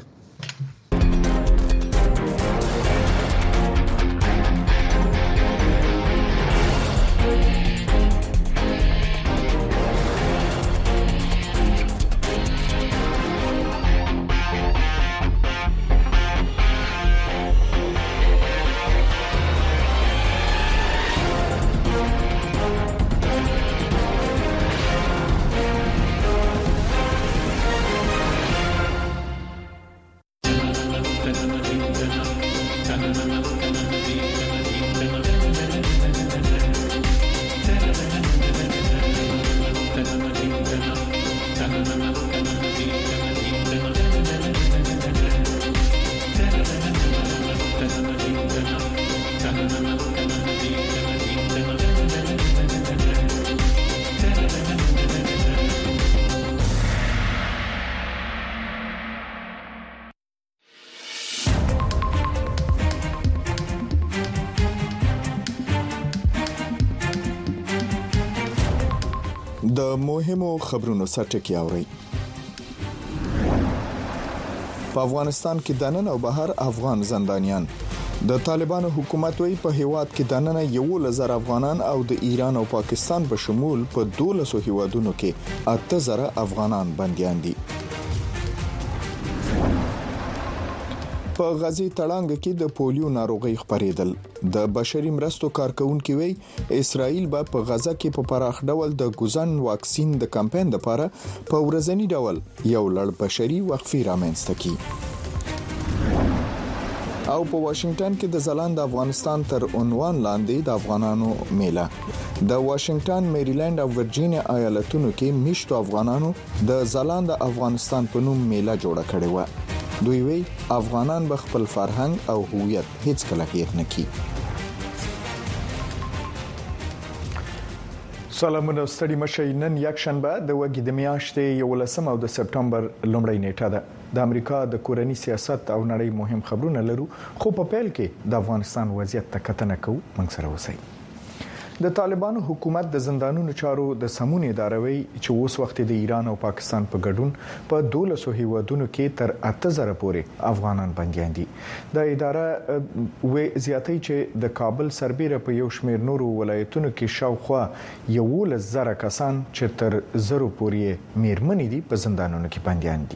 د مهمو خبرونو سرټکی اوري. په افغانستان کې دننه او بهر افغان زندانیان. د طالبانو حکومت وی په هیواد کې دننه یو لزر افغانان او د ایران او پاکستان په شمول په دولسو هیوادونو کې اته زره افغانان بنديان دي. په غزي تړانګ کې د پولیو ناروغي خبرېدل. د بشري مرستو کارکونکو وی اسرائیل به په غزا کې په پراخ ډول د ګوزن واکسین د کمپاین لپاره په ورځنی ډول یو لړ بشري وقفې رامنځته کړي. او په واشنگټن کې د ځلانده افغانستان تر عنوان لاندې د افغانانو میله. د واشنگټن، میریلند او ورجینیا ایالتونو کې میشتو افغانانو د ځلانده افغانستان په نوم میله جوړه کړې و. دوی وی افغانان به خپل فرهنګ او هویت هیڅ کله هېر نه کړي. سلامونه ستړي مشي. نن یک شنبه د وګړي د میاشتې یولسم او د سپټمبر لومړۍ نیټه ده. د امریکا د کورنی سیاست او نړۍ مهم خبرونه لرو، خو په پیل کې د افغانستان وضعیت ته کتنه کوو. موږ سره اوسئ. د طالبانو حکومت د زندانونو چارو د سمون اداروي چې اوس وخت د ایران او پاکستان په ګډون په دولسو هیوادونو کې تر اته زره پورې افغانان بنديان دي. د اداره وې زیاتې چې د کابل سربېره په یو شمېر نورو ولایتونو کې شاوخوا یو لزر کسان چې تر زرو پورې میرمنې دي په زندانونو کې بنديان دي.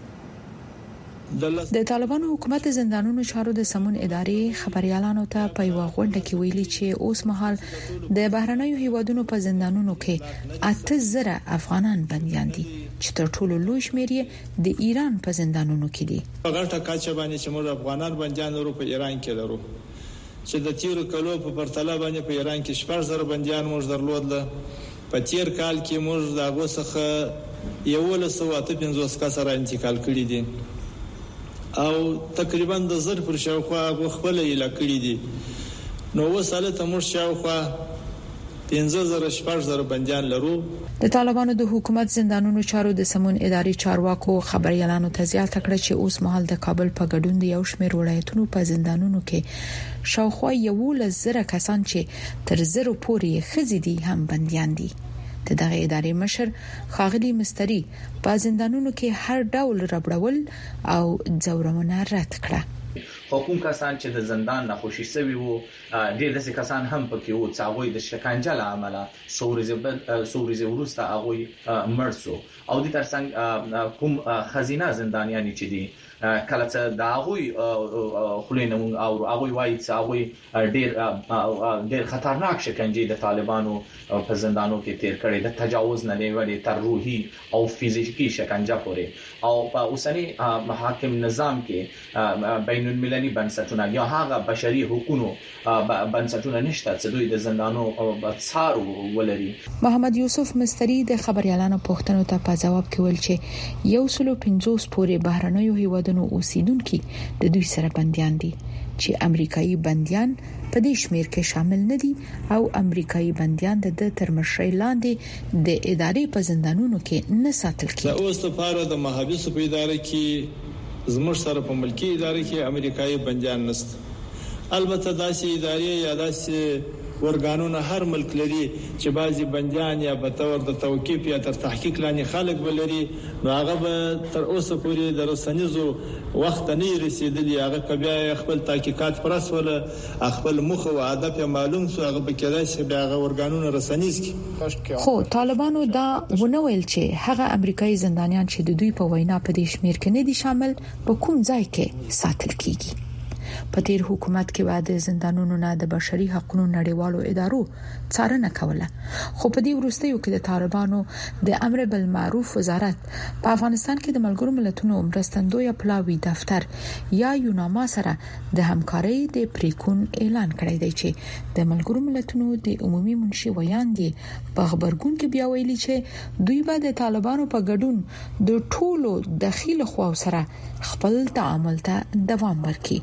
د طالبانو حکومت زندانونو چارو د سمون ادارې خبريالانو ته په یو غونډه کې ویلي چې اوس مهال د بهرنیو هیوادونو په زندانونو کې اته زره افغانان بنديان دي چې تر ټولو لوی شمېر د ایران په زندانونو کې دي. غټه کاچه باندې چې موږ افغانان بنديان لرو په ایران کې لرو چې د تیرو کلو په پرتله باندې په ایران کې شپږ زره بنديان موږ درلودل. په تیر کال کې موږ دغه څخه یو لس او اته پنځوس کسره انتقال کړي دي او تقریبا د زر پر شاوخوا خپل یې کړی دي. نو وساله تمور شاوخوا پنځه زره شپږ زره بنديان لرو. د طالبانو د حکومت زندانونو چارو د سمون ادارې چارواکو خبريالانو ته زیاته کړه چې اوس مهال د کابل په ګډون د یو شمېر ولایتونو په زندانونو کې شاوخوا یو لزر کسان چې تر زرو پورې خزي دي هم بنديان دي. د دغه ادارې مشر خاغلی مستری په زندانونو کې هر ډول ربړول او ځورونه رد کړه. حکومت کسان چې د زندان نه خوشي سوي وو، ډېر داسې کسان هم پکې وو چې هغه د شکنجه له امله سوريزه سوريزه ورسته هغه مرسو او د ترڅنګ کوم خزینه زندانیان چې دي کله چې دا غوي خلینمون او هغه وایي چې هغه ډېر ډېر خطرناک شکنجه د طالبانو په زندانو کې تیر کړي، د تجاوز نه نیولې تر روحي او فزیکی شکنجه پورې. او په اوسنی محاکم نظام کې بین المللي بنسټونه یا هغه بشري حقوقو بنسټونه نشته چې دوی د زندانو څارو ولري. محمد یوسف مستری د خبريالانو پوښتنو ته په جواب کې ویل چې یو سلو پنځوس پورې بهرنیو هیوادونو اوسیدونکو د دوی سره بنديان دي چې امریکایي بنديان په دې شمیر کې شامل نه دي او امریکایي بنديان د ترمشري لاندې د ادارې په زندانونو کې نه ساتل کیږي. د اوس لپاره د محابسو په ادارې کې زموږ سره په ملکی ادارې کې امریکایي بنديان نشته. البته داسې ادارې یا داسې ورګانونه هر ملک لري چې بعضي بنديان یا به تور د توقيف یا تر تحقیق لاندې خلک بلري، نو هغه به تر اوسه پورې د رسنیزو وخت نه رسیدلی. هغه کبیا خپل تحقیقات پرسول، خپل مخ او هدف معلوم شو، هغه به کېدای شي بیا هغه ورګانونه رسنیز کی. خو طالبانو دا ونه ویل چې هغه امریکایي زندانیان چې د دوی په وینا په دې شمیر کې نه دي شامل په کوم ځای کې ساتل کیږي. په تیر حکومت کې بعد زندانونو نه د بشري حقوقو نړیوالو ادارو څارنه کوله، خو په دې وروستیو کې د طالبانو د امر بالمعروف وزارت په افغانستان کې د ملګرو ملتونو مرستندوی پلاوی دفتر یا یوناما سره د همکارۍ د پریکون اعلان کړی دی چې د ملګرو ملتونو د عمومي منشي ویاندې په خبرګون کې بیا ویلي چې دوی به د طالبانو په ګډون د ټولو دخیل خواو سره خپل تعامل ته دوام ورکړي.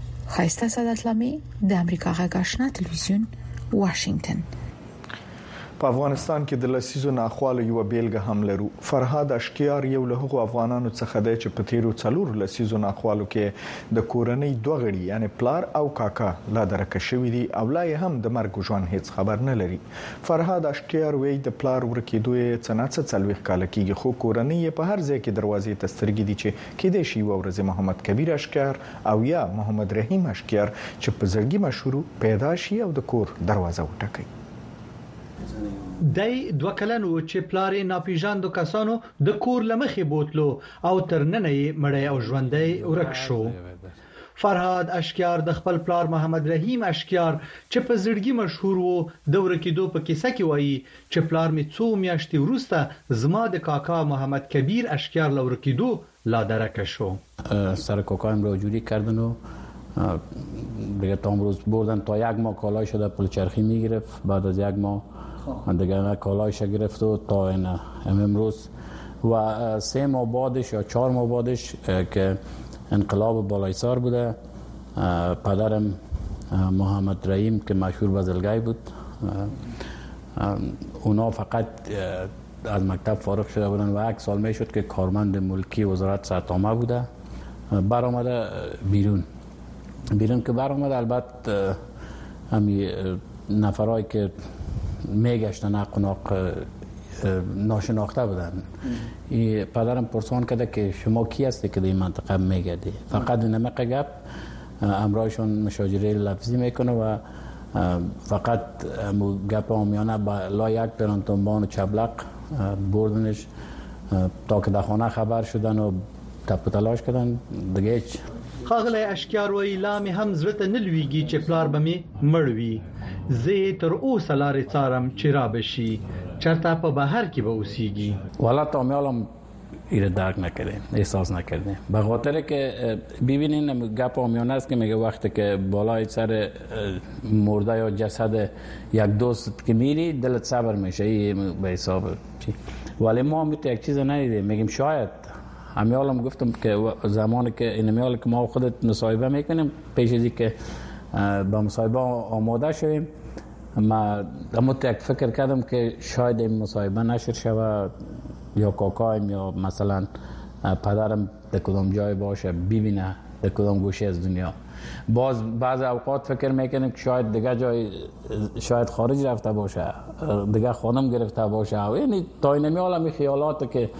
خایسته سعادت لامي د امریکا غږ آشنا تلویزیون، واشنگټن. په افغانستان کې د لسیزو ناخوالو یو بیلګه هم لرو. فرهاد اشکیار یو له هغو افغانانو څخه دی چې په تیرو څلورو لسیزو ناخوالو کې د کورنۍ دوه غړي یعنی پلار او کاکا لا درکه شوي دي او لا یې هم د مرګ ژوند هیڅ خبر نه لري. فرهاد اشکیار وایي د پلار ورکېدو یې څه نه څه څلوېښت کاله کېږي خو کورنۍ یې په هر ځای کې دروازې ته سترګې دي چې کېدای شي یوه ورځ محمد کبیر اشکیار او یا محمد رحیم اشکیار چې په زړګي مشهور پیدا شي او د کور دروازه وټکوي. دای دوه کلن و چې پلار ناپیژاندو کسانو د کور لمخې بوتلو او تر نن یې مړی او ژوندۍ ورک شو. فرهاد اشکیار د خپل پلار محمد رحیم اشکیار چې په زړګي مشهور وو د ورکېدو په کیسه کې وایي چې پلار می څو میاشتې وروسته زما د کاکا محمد کبیر اشکیار ل ورکېدو لا درک شو. سر کاکایم رو جوری کردن و دیگه تا امروز بردن تا یک ماه کالایشو در پلچرخی میگرفت. بعد از یک ماه دیگه کالایش گرفت و تا این امروز و سه ماه بعدش یا چهار ماه بعدش که انقلاب بالایسار بوده پدرم محمد رحیم که مشهور بزلگای بود اونا فقط از مکتب فارغ شده بودن و یک سال می شد که کارمند ملکی وزارت صحت عامه بوده. برآمده بیرون بیرون که برآمده البته همی نفرایی که میگشتن حق و ناق ناشناخته بودن. این پدرم پرسان کرده که شما کی هستی که در این منطقه میگردی؟ فقط نمقه گپ امرایشون مشاجره لفظی میکنه و فقط گپ آمیانه با لا یک پرانتنبان و چبلق بردنش تا که در خانه خبر شدن و تپ تلاش کردن دیگه هیچ. خاغلی اشکیار وی لامي هم زړه نه لويږي چې پلار به می مړوي. زه تر اوسه لارې څارم چې را بشي چرته په بهر کې به اوسېږي. والا تامیالم ایره درک نکرده احساس نکرده به خاطر که ببینین گپ آمیانه است که میگه وقتی که بالای سر مرده یا جسد یک دوست که میری دلت صبر میشه این به حساب چی. ولی ما هم یک چیز ندیدیم میگیم شاید امیالم گفتم که زمانی که این امیال که ما خودت مصاحبه میکنیم پیش از که با مصاحبه آماده شویم ما اما یک فکر کردم که شاید این مصاحبه نشر شود یا کاکایم یا مثلا پدرم در کدام جای باشه ببینه در کدام گوشه از دنیا. باز بعض اوقات فکر میکنیم که شاید دیگه جای شاید خارج رفته باشه دیگه خانم گرفته باشه. یعنی تا این امیال خیالات که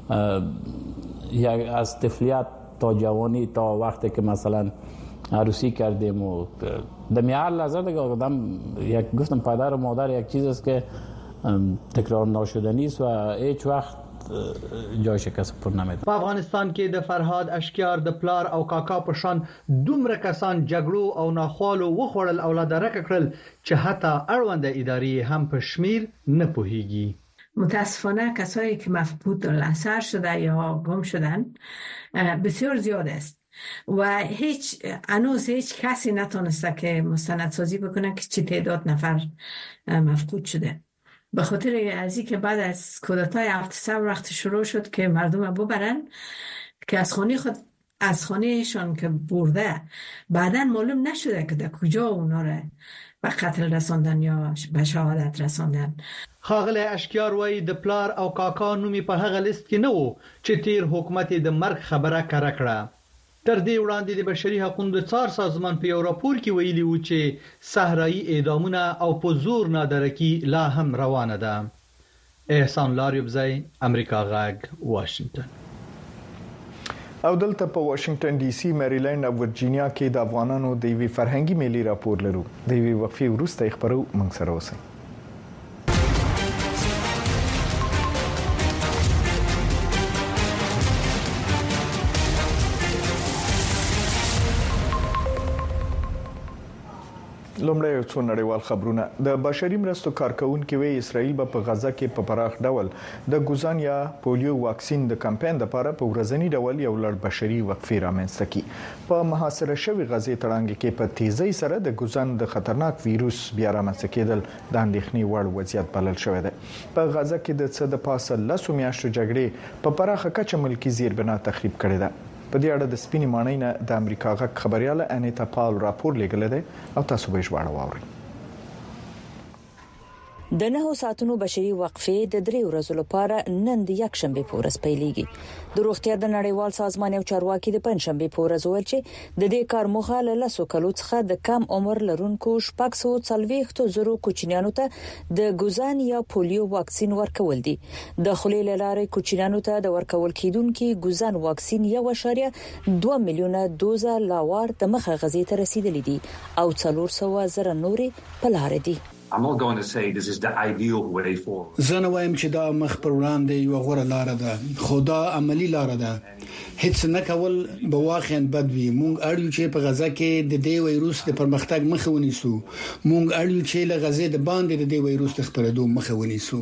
یک از طفلیت تا جوانی تا وقتی که مثلا عروسی کردیم و در هر لحظه دیگه آدم یک گفتم پدر و مادر یک چیز است که تکرار ناشدنی است و هیچ وقت جای شکست پر نمیده. په افغانستان کې د فرهاد اشکیار د پلار او کاکا په شان دومره کسان جګړو او ناخوالو وخوړل او لا درک کړل چې حتی اړونده ادارې هم په شمیر نه پوهیږي. متاسفانه کسایی که مفقود الاثر شده یا گم شدن بسیار زیاد است و هیچ هنوز هیچ کسی نتونسته که مستندسازی بکنه که چه تعداد نفر مفقود شده. به خاطر از اینکه بعد از کودتای هفت سر وقت شروع شد که مردم ببرن که از خانه خود از خانهشان که برده بعداً معلوم نشده که در کجا اونا را به قتل رساندن یا به شهادت رساندن. خاغلی اشکیار وای د پلار او کاکا نومي په هغه لیست کې نه وو چې تیر حکومت د مرګ خبره کړه کړه. تر دې وړاندې د بشري حقوقو څار سازمان په یو راپور کې ویلي و چې صحرایي اعدامونه او په زور نادرکي لا هم روانه ده. احسان لاریوبزی امریکا غږ واشنگټن. او دلته په واشنگټن ډي سي میریلند او ورجینیا کې د افغانانو د وی فرهنګي میلي راپور لرو. د وی وقفې وروسته خبرو موږ سره اوسئ. لومړی یو څو نړیوال خبرونه. د بشري مرستو کارکونکو وی اسرائیل به په غزه کې په پراخ ډول د ګوزان یا پولیو واکسین د کمپاین لپاره په ورځنی ډول یو لړ بشري وقفې رامنځته کړي. په محاصره شوی غزې تړانګ کې په تیزی سره د ګوزان د خطرناک ویروس بیا رامنځته کېدل د اندېښنې وړ وضعیت بلل شوی دی. په غزه کې د څه د پاسه لسو میاشتو جګړې په پراخه کچه ملکی زیربنا تخریب کړې ده. په دې اړه د سپینې ماڼۍ نه د امریکا غږ خبرياله انیتا پال راپور لګل دی او تاسو به ژباړه واورئ. د نه ساعتونو بشري وقفې د درې ورځو لپاره نن د یک شنبه په ورځ پیلېږي. د روغتیا د نړیوال سازمان یو چارواکي د پنځشنبه په ورځ ویل چې د دې کار موخه له لسو کلو څخه د کم عمر لرونکو شپږ سوه څلوېښت زره کوچنیانو ته د ګوزان یا پولیو واکسین ورکول دي. د خلې لارې کوچنیانو ته د ورکول کیدونکو ګوزان واکسین یو اشاریه دوه میلیونه دوزه لاوار د مخه غزې ته رسیدلې دي او څلور سوه زره نورې په لار دي. I'm not going to say this is the ideal way forward. زه نه وایم چې دا مخ پر وړاندې یو غوړه لار ده، خو دا عملی لار ده. هیڅ نه کول به واقعا بد وي. مونږ اړیو چې په غزا کې د دې وایروس د پرمختګ مخه ونیسو. مونږ اړیو چې له غزې د باندې د دې وایروس د خپرېدو مخه ونیسو.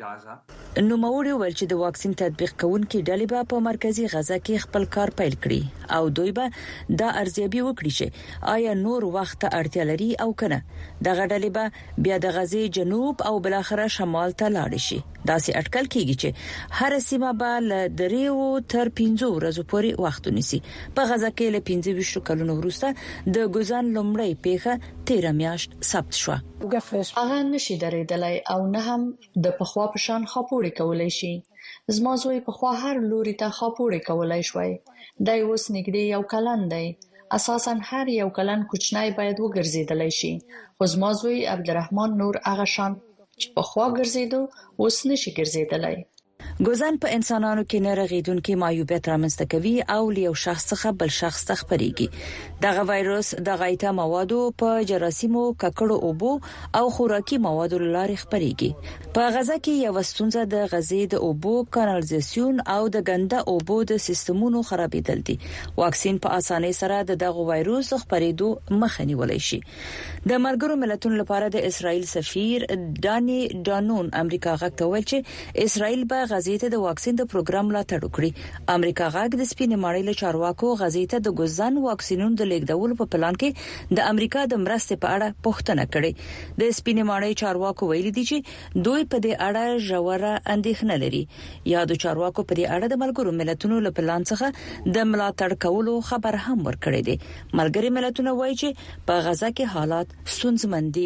نو موري ول چې د واکسین تطبیق کوونکې ډلې به په مرکزی غزا کې خپل کار پیل کړي او دوی به دا ارزیابي وکړي چې آیا نور وخت اړتیا لري او کنه. دغه ډلې به بیا د غزې جنوب او بل اخره شمال ته لاړ شي. دا سي اټکل کیږي چې هر سیمه به له دریو تر پنځو ورځې پورې وخت ونیسي. په غزا کې له پنځه ویشت کلونو وروسته د ګوزان لومړی پیښه تیر میاشت ثبت شو. هغه نشي درېدلای او نه هم د پخوا په شان خاپوړې کولای شي. زما زوی پخوا هر لوري ته خاپوړې کولای شوی. دا اوس نږدې یو کلن دی. اساساً هر یو کلن کوچنی باید وګرځیدلای شي. خو زما زوی عبدالرحمن نور هغه شان چې په خوا ګرځیدو اوس نشي ګرځیدلای. ګوزان په انسانانو کې نه رغیدونکو معیوبیت رامنځته کوي او له یو شخص څخه بل شخص ته خپريږي. دغه وایروس د غایطه موادو په جراثیمو، ککړو اوبو او خوراکي موادو لارې خپريږي. په غزا کې یو ستونزه د غزې د اوبو کانالیزاسیون او د ګنده اوبو د سیستمونو خرابېدل دي. واکسین په اسانۍ سره د دغه وایروس خپرېدو مخه نیولای شي. د ملګرو ملتونو لپاره د اسرایل سفیر دانی دانون امریکا غاکول چې اسرایل به غزې ته د واکسین د پروګرام ملاتړ وکړي. امریکا غاګ د سپینې ماڼۍ له چارواکو غزې ته د ګوزان واکسینونو د لیږدولو په پلان کې د امریکا د مرستې په اړه پوښتنه کړې. د سپینې ماڼۍ چارواکو ویلي دي چې دوی په دې اړه ژوره اندېښنه لري. یا د چارواکو په دې اړه د ملګرو ملتونو له پلان څخه د ملاتړ کولو خبر هم ورکړی دی. ملګري ملتونه وایي چې په غزا کې حالات ستونزمن دي.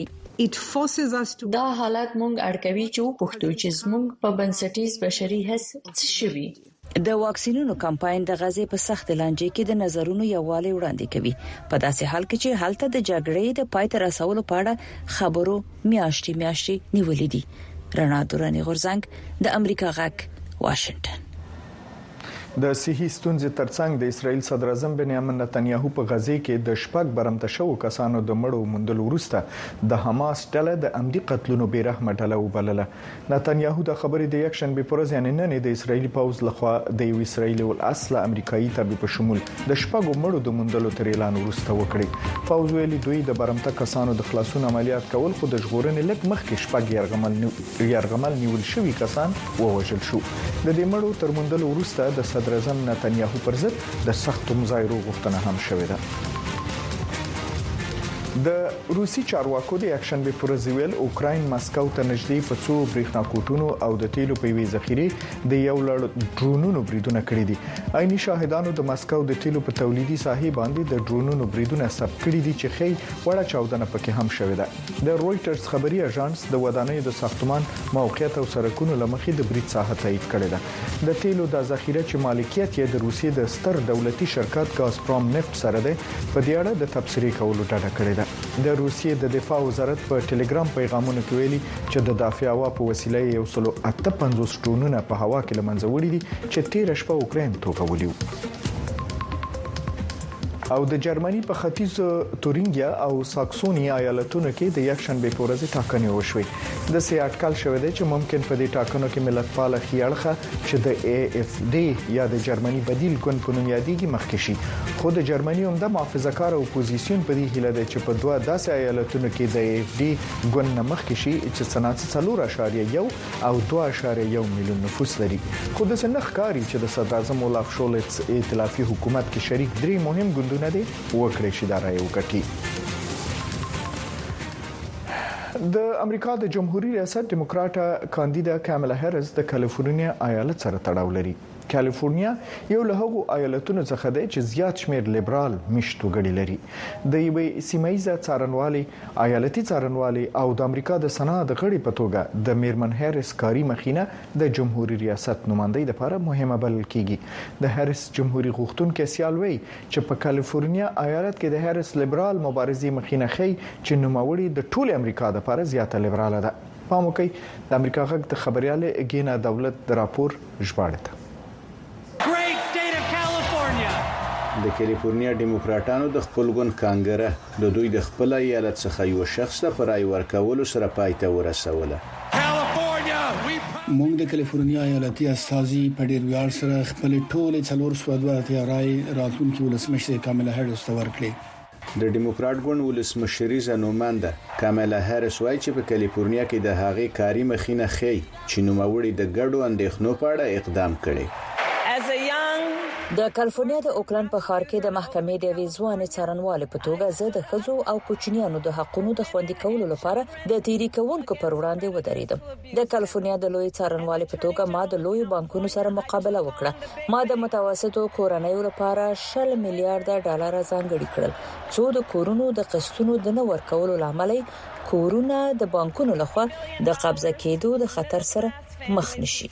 دا حالات مونږ اړکوي چې وپوښتو چې زموږ په بنسټیز بشري حس څه شوي. د واکسینونو کمپاین د غزې په سخت لانجه کې د نظرونو یووالی وړاندې کوي. په داسې حال کې چې هلته د جګړې د پای ته رسولو په اړه خبرو میاشتې میاشتې نیولې دي. رڼا دوراني غورځنګ د امریکا غږ واشنگټن. د صحي ستونزې ترڅنګ د اسرایل صدر اعظم بنیامین نتنیاهو په غزې کې د شپږ برمته شوو کسانو د مړو موندلو وروسته د حماس ډله د عمدي قتلونو بیرحمه ډله وبلله. نتنیاهو د خبرې د یک شنبه پر ورځ یعنی نن د اسرایلی پوز لخوا د یو اسرایلی ول اصله امریکایي تابع په شمول د شپږو مړو د موندلو تر اعلان وروسته وکړي. پوز ویلي دوی د برمته کسانو د خلاصون عملیات کول خو د ژغورنې لک مخکې شپږ یرغمل یرغمل نیول شوی کسان ووژل شو. د دې مړو تر موندلو وروسته د صدر اعظم نتنیاهو پر ضد د سخت مظاهرو غوښتنه هم شوې ده. د روسي چارواکو د اکشن به پرزویل اوکراین مسکو ته نږدې په څو بریښنا کوټونو او د تیلو په وی ذخیره د یو لړ ډرونونو بریدونه کړی دي. عیني شاهدانو د مسکو د تیلو په تولیدي ساحې باندې د ډرونونو بریدونه ثبت کړي دي چې خې وړه چاودنه پکې هم شوې ده. د رويټرز خبري اژانس د ودانۍ د ساختمان موقعیت او سرکونو لمخې د برید ساحه تایید کړې ده. د تیلو د ذخیره چې مالکیت یې د روسیې د ستر دولتي شرکت غازپروم نفت سره ده په دې اړه د تبصرې کولو ډاډه کړې ده. د روسیې د دفاع وزارت په ټلګرام پیغامونو کې ویلي چې د دافع هوا په وسیله یو سلو اته پنځوس ټونونه په هوا کې لمنځه وړي دي چې تیر شپه اوکراین توغولي. او د جرمني په ختیځ تورینګیا او ساکسونی ایالتونو کې د یک شنبه په ورځ ټاکنې وشوې. د سي اټکل شوې ده چې ممکن په دې ټاکنو کې ملتپال خیالخه چې د ای اف ډي یا د جرمني بدیل ګوند په نوم یادېږي مخکې شي. خو د جرمني هم د محافظه‌کار اپوزیسیون په دې هیله ده چې په دوه داسې ایالتونو کې د ای اف ډي ګوند مخکې شي چې صنعت څلور اعشاریه یو او دوه اعشاریه یو میلیون نفوس لري. خو د سنخ کاری چې د صدر اعظم اولاف شولټس ائتلافي حکومت کې شریک درې مهم ګوندونه دي وکړي شي دا راي وکړي. د امریکا د جمهوریت ریاست ډیموکراټه کاندیدا کاملا هریس د کالیفورنیا ایالت سره تړاو لري. کالیفورنیا یو له هغو ایالتونو څخه دی چې زیات شمیر لیبرال مشت وګړي لري. د یوې سیمایي څارنوالي ایالتي څارنوالي او د امریکا د سنا د غړي په توګه د میرمن هریس کاری مخینه د جمهوریت ریاست نمائندګۍ لپاره مهمه بلل کیږي. د هریس جمهوریت غوښتونکو سیالوي چې په کالیفورنیا ایالت کې د هریس لیبرال مبارزې مخینه خي چې نوموړي د ټول امریکا لپاره زیاته لیبرال ده. پام وکړئ د امریکا غږ د خبريال ګینا دولت د راپور ژباړه ده. د کالیفورنیا دیموکراتانو د خپل ګوند کانګره د دوی د خپل ایالت څخه یو شخص ته پر رای ورکولو سره پای ته ورسوله. موږ د کالیفورنیا ایالتي استازي په ډیر ویاړ سره خپل ټول څلور سوه دوه اتیا رای راتلونکي ولسمشر کاملا هریس ته ورکړي. د دیموکرات ګوند ولسمشریزه نومانده کاملا هریس وايي چې په کالیفورنیا کې د هغې کاری مخینه خي چې نوموړي د ګډو اندېښنو په اړه اقدام کړي. د کالیفورنیا د اوکلند په ښار کې د محکمې د ویزوانې څارنوالې په توګه زه د ښځو او کوچنیانو د حقوقو د خوندي کولو لپاره د تیری کوونکو پر وړاندې ودرېدم. د کالیفورنیا د لوی څارنوالې په توګه ما د لوی بانکونو سره مقابله وکړه. ما د متوسطو کورنیو لپاره شل میلیارډ ډالر ځانګړي کړل څو د کورونو د قسطونو د نه ورکولو لامل کورونه د بانکونو لخوا د قبضه کېدو د خطر سره مخ نشي.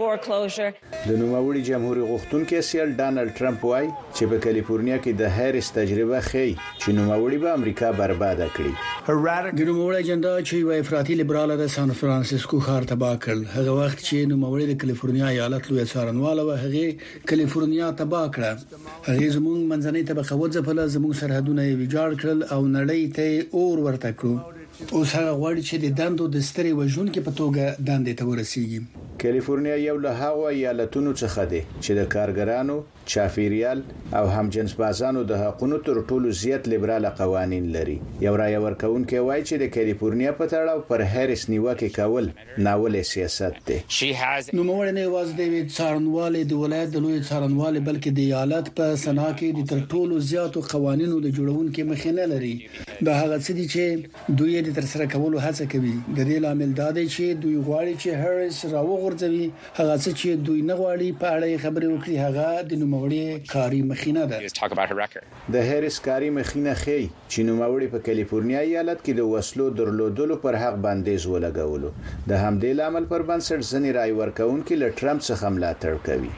د نوموړي جمهوریت غوښتونکو سیال ډانلډ ټرمپ وايي چې په کالیفورنیا کې د هریس تجربه خي چې نوموړي به امریکا برباد کړي. د نوموړي اجنډا چې یو افراطي لیبرال د سان فرانسیسکو ښار تباه کړ. هغه وخت چې نوموړي د کالیفورنیا ایالت لوی څارنوال و هغه کالیفورنیا تباه کړه. هغه زموږ منځنۍ طبقه وځپله، زموږ سرحدونه یې ویجاړ کړل او نړۍ ته اور ورته کړو. اوس هغه غواړي چې د دندو د ستري وژونکو په توګه دندې ته ورسیږي. کالیفورنیا یو له هغو ایالتونو څخه دی چې د کارګرانو، چاپیریال او همجنسبازانو د حقوقو تر ټولو زیات لیبرال قوانین لري. یو رای ورکوونکی وایي چې د کالیفورنیا په تړاو پر هریس نیوکه کول ناولې سیاست دی. نوموړی نه یوازې د څارنوالۍ د ولایت د لوی څارنوالۍ بلکې د ایالت په سنا کې د تر ټولو زیاتو قوانینو د جوړونکو مخینه لري. دا هغه څه دي چې دوی د تر سره کولو هڅه کوي. د دې لامل دا دی چې دوی غواړي چې هریس راوغورځوي. هغه څه چې دوی نه غواړي په اړه خبرې وکړي هغه د نوموړي کاری مخینه ده. د هریس کاری مخینه خي چې نوموړي په کالیفورنیا ایالت کې د وسلو درلودلو پر حق باندې ولګولو. د همدې لامل پر بنسټ ځنی رای ورکوونکي له ټرمپ څخه ملاتړ کوي.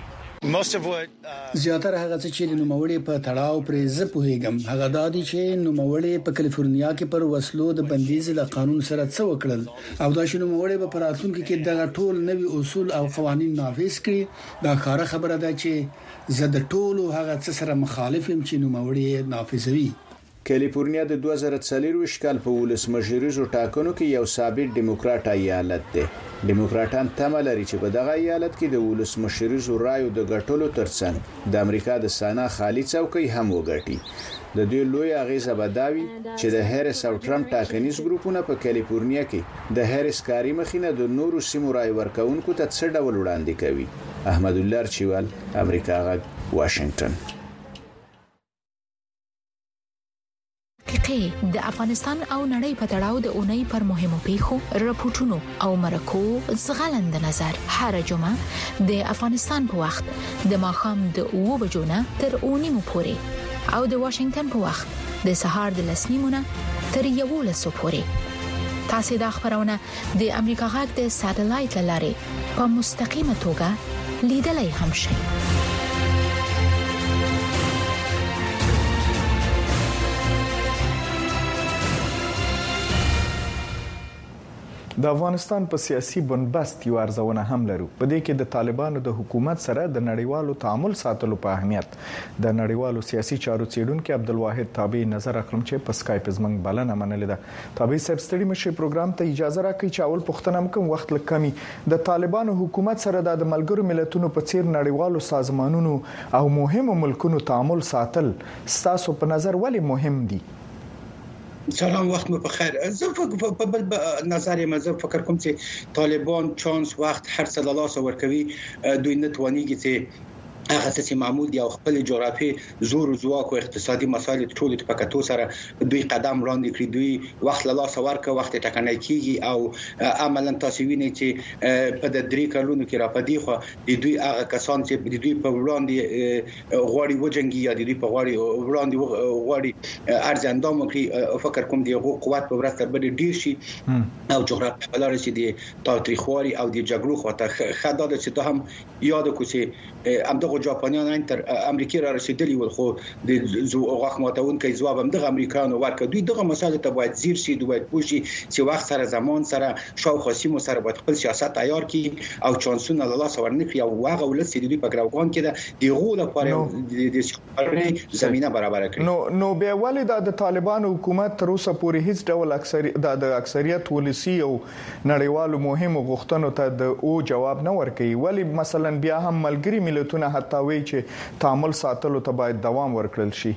زیاتره هغه چې د نوموړي په تړاو پرې زه پوهیږم هغه دا دي چې نوموړي په کالیفورنیا کې پر وسلو د بندیز له قانون سره څه وکړل او دا چې نوموړي په راتلونکي کې دغه ټول نوي اصول او قوانين نافذ کړي. دا کار خبره ده چې زه د ټولو هغه څه سره مخالف یم چې نوموړي نافذوي. کالیفورنیا د دوه زره څلور کال په ولسمشریزو ټاکنو کې یو ثابت دیموکرات ایالت دی. دیموکراتان تمه لري چې په دغه ایالت کې د ولسمشریزو رایو د ګټلو ترڅنګ د امریکا د سنا خالي څوکۍ هم وګټي. د دې لوی اغیزه بداوي چې د هریس او ټرمپ ټاکنیز ګروپونه په کالیفورنیا کې د هریس کاری مخینه د نورو سیمو رای ورکوونکو ته څه ډول وړاندې کوي. احمد الله چوال، امریکا غږ، واشنگټن. د افغانستان او نړۍ په تړاو د اونۍ پر مهمو پیښو راپورټونو او مرکو زغلند نظر هر جمعه د افغانستان په وخت د ماښام د اوو بجو نه تر اونیمو پورې او د واشنگټن په وخت د سهار د لسنیمونه تر یوولسو پورې. تاسو د خبرونه د امریکا غږ د ساتلایت لارې په مستقیمه توګه لیدلای هم شئ. د افغانستان په سیاسي بنبست یو ارزونه هم لرو. په دې کې د طالبانو د حکومت سره د نړیوالو تعامل ساتلو په اهمیت د نړیوالو سیاسي چارو څېړونکو عبدالواحد تابعی نظر اخلم چې په سکایپ زمنګ بلنه منلې ده. تابعی صاحب ستړي مشه پروګرام ته اجازه راکړئ چې اول پوښتنه کوم وخت لکمي د طالبانو حکومت سره د ملګرو ملتونو په څیر نړیوالو سازمانونو او مهمو ملکونو تعامل ساتل ستاسو په نظر ولې مهم دي؟ سلام، وخت مو بخیر. زه په بل نظر یم زه فکر کوم چې طالبان چانس وخت هر څه له لاس ورکوي. دوی نه توانيږي چې هغه څه معمول دي او خپل جغرافي زور او ځواک او اقتصادي مسایل ټول په پکاتو سره دوی قدم وړاندې کړی، دوی وخت له لاس ورکه وخت ټکنۍ کیږي او عملاً تاسو وینئ چې په د درې کلونو کې را پدې خو د دوی هغه کسان چې د دوی په وړاندې غواړي وجنګي یا د دوی په غواړي وړاندې غواړي ارز اندام کړي، فکر کوم دی هغه قوت په ورسته بل ډیر شي او جغرافي بلاره چې د تاریخواري او د جګړو خاطر خدای چې ته هم یاد کو چې امدغه جاپانیان انتر امریکای را رسیدلی ول خو د زوغخ ماتون کې جواب هم د امریکانو ورکړ. دوی دغه مسایل ته باید زیر شي، دوی باید پوښي چې وخت سره زمان سره شاوخوا سیمو سره باید خپل سیاست تیار کړي او چانسونه له لاس ورنکړي او هغه ولس چې دوی په ګراوګان کې د دیغو لپاره د سپارې زمينه برابر کړي. نو نو به ولې د طالبان حکومت تر اوسه پورې هیڅ ډول اکثریت د اکثریت ولسی او نړیوالو مهمو غوښتنو ته د او جواب نه ورکړي؟ ولی مثلا بیا هم ملګری ملتونه حتی وایي چې تعامل ساتلو ته باید دوام ورکړل شي؟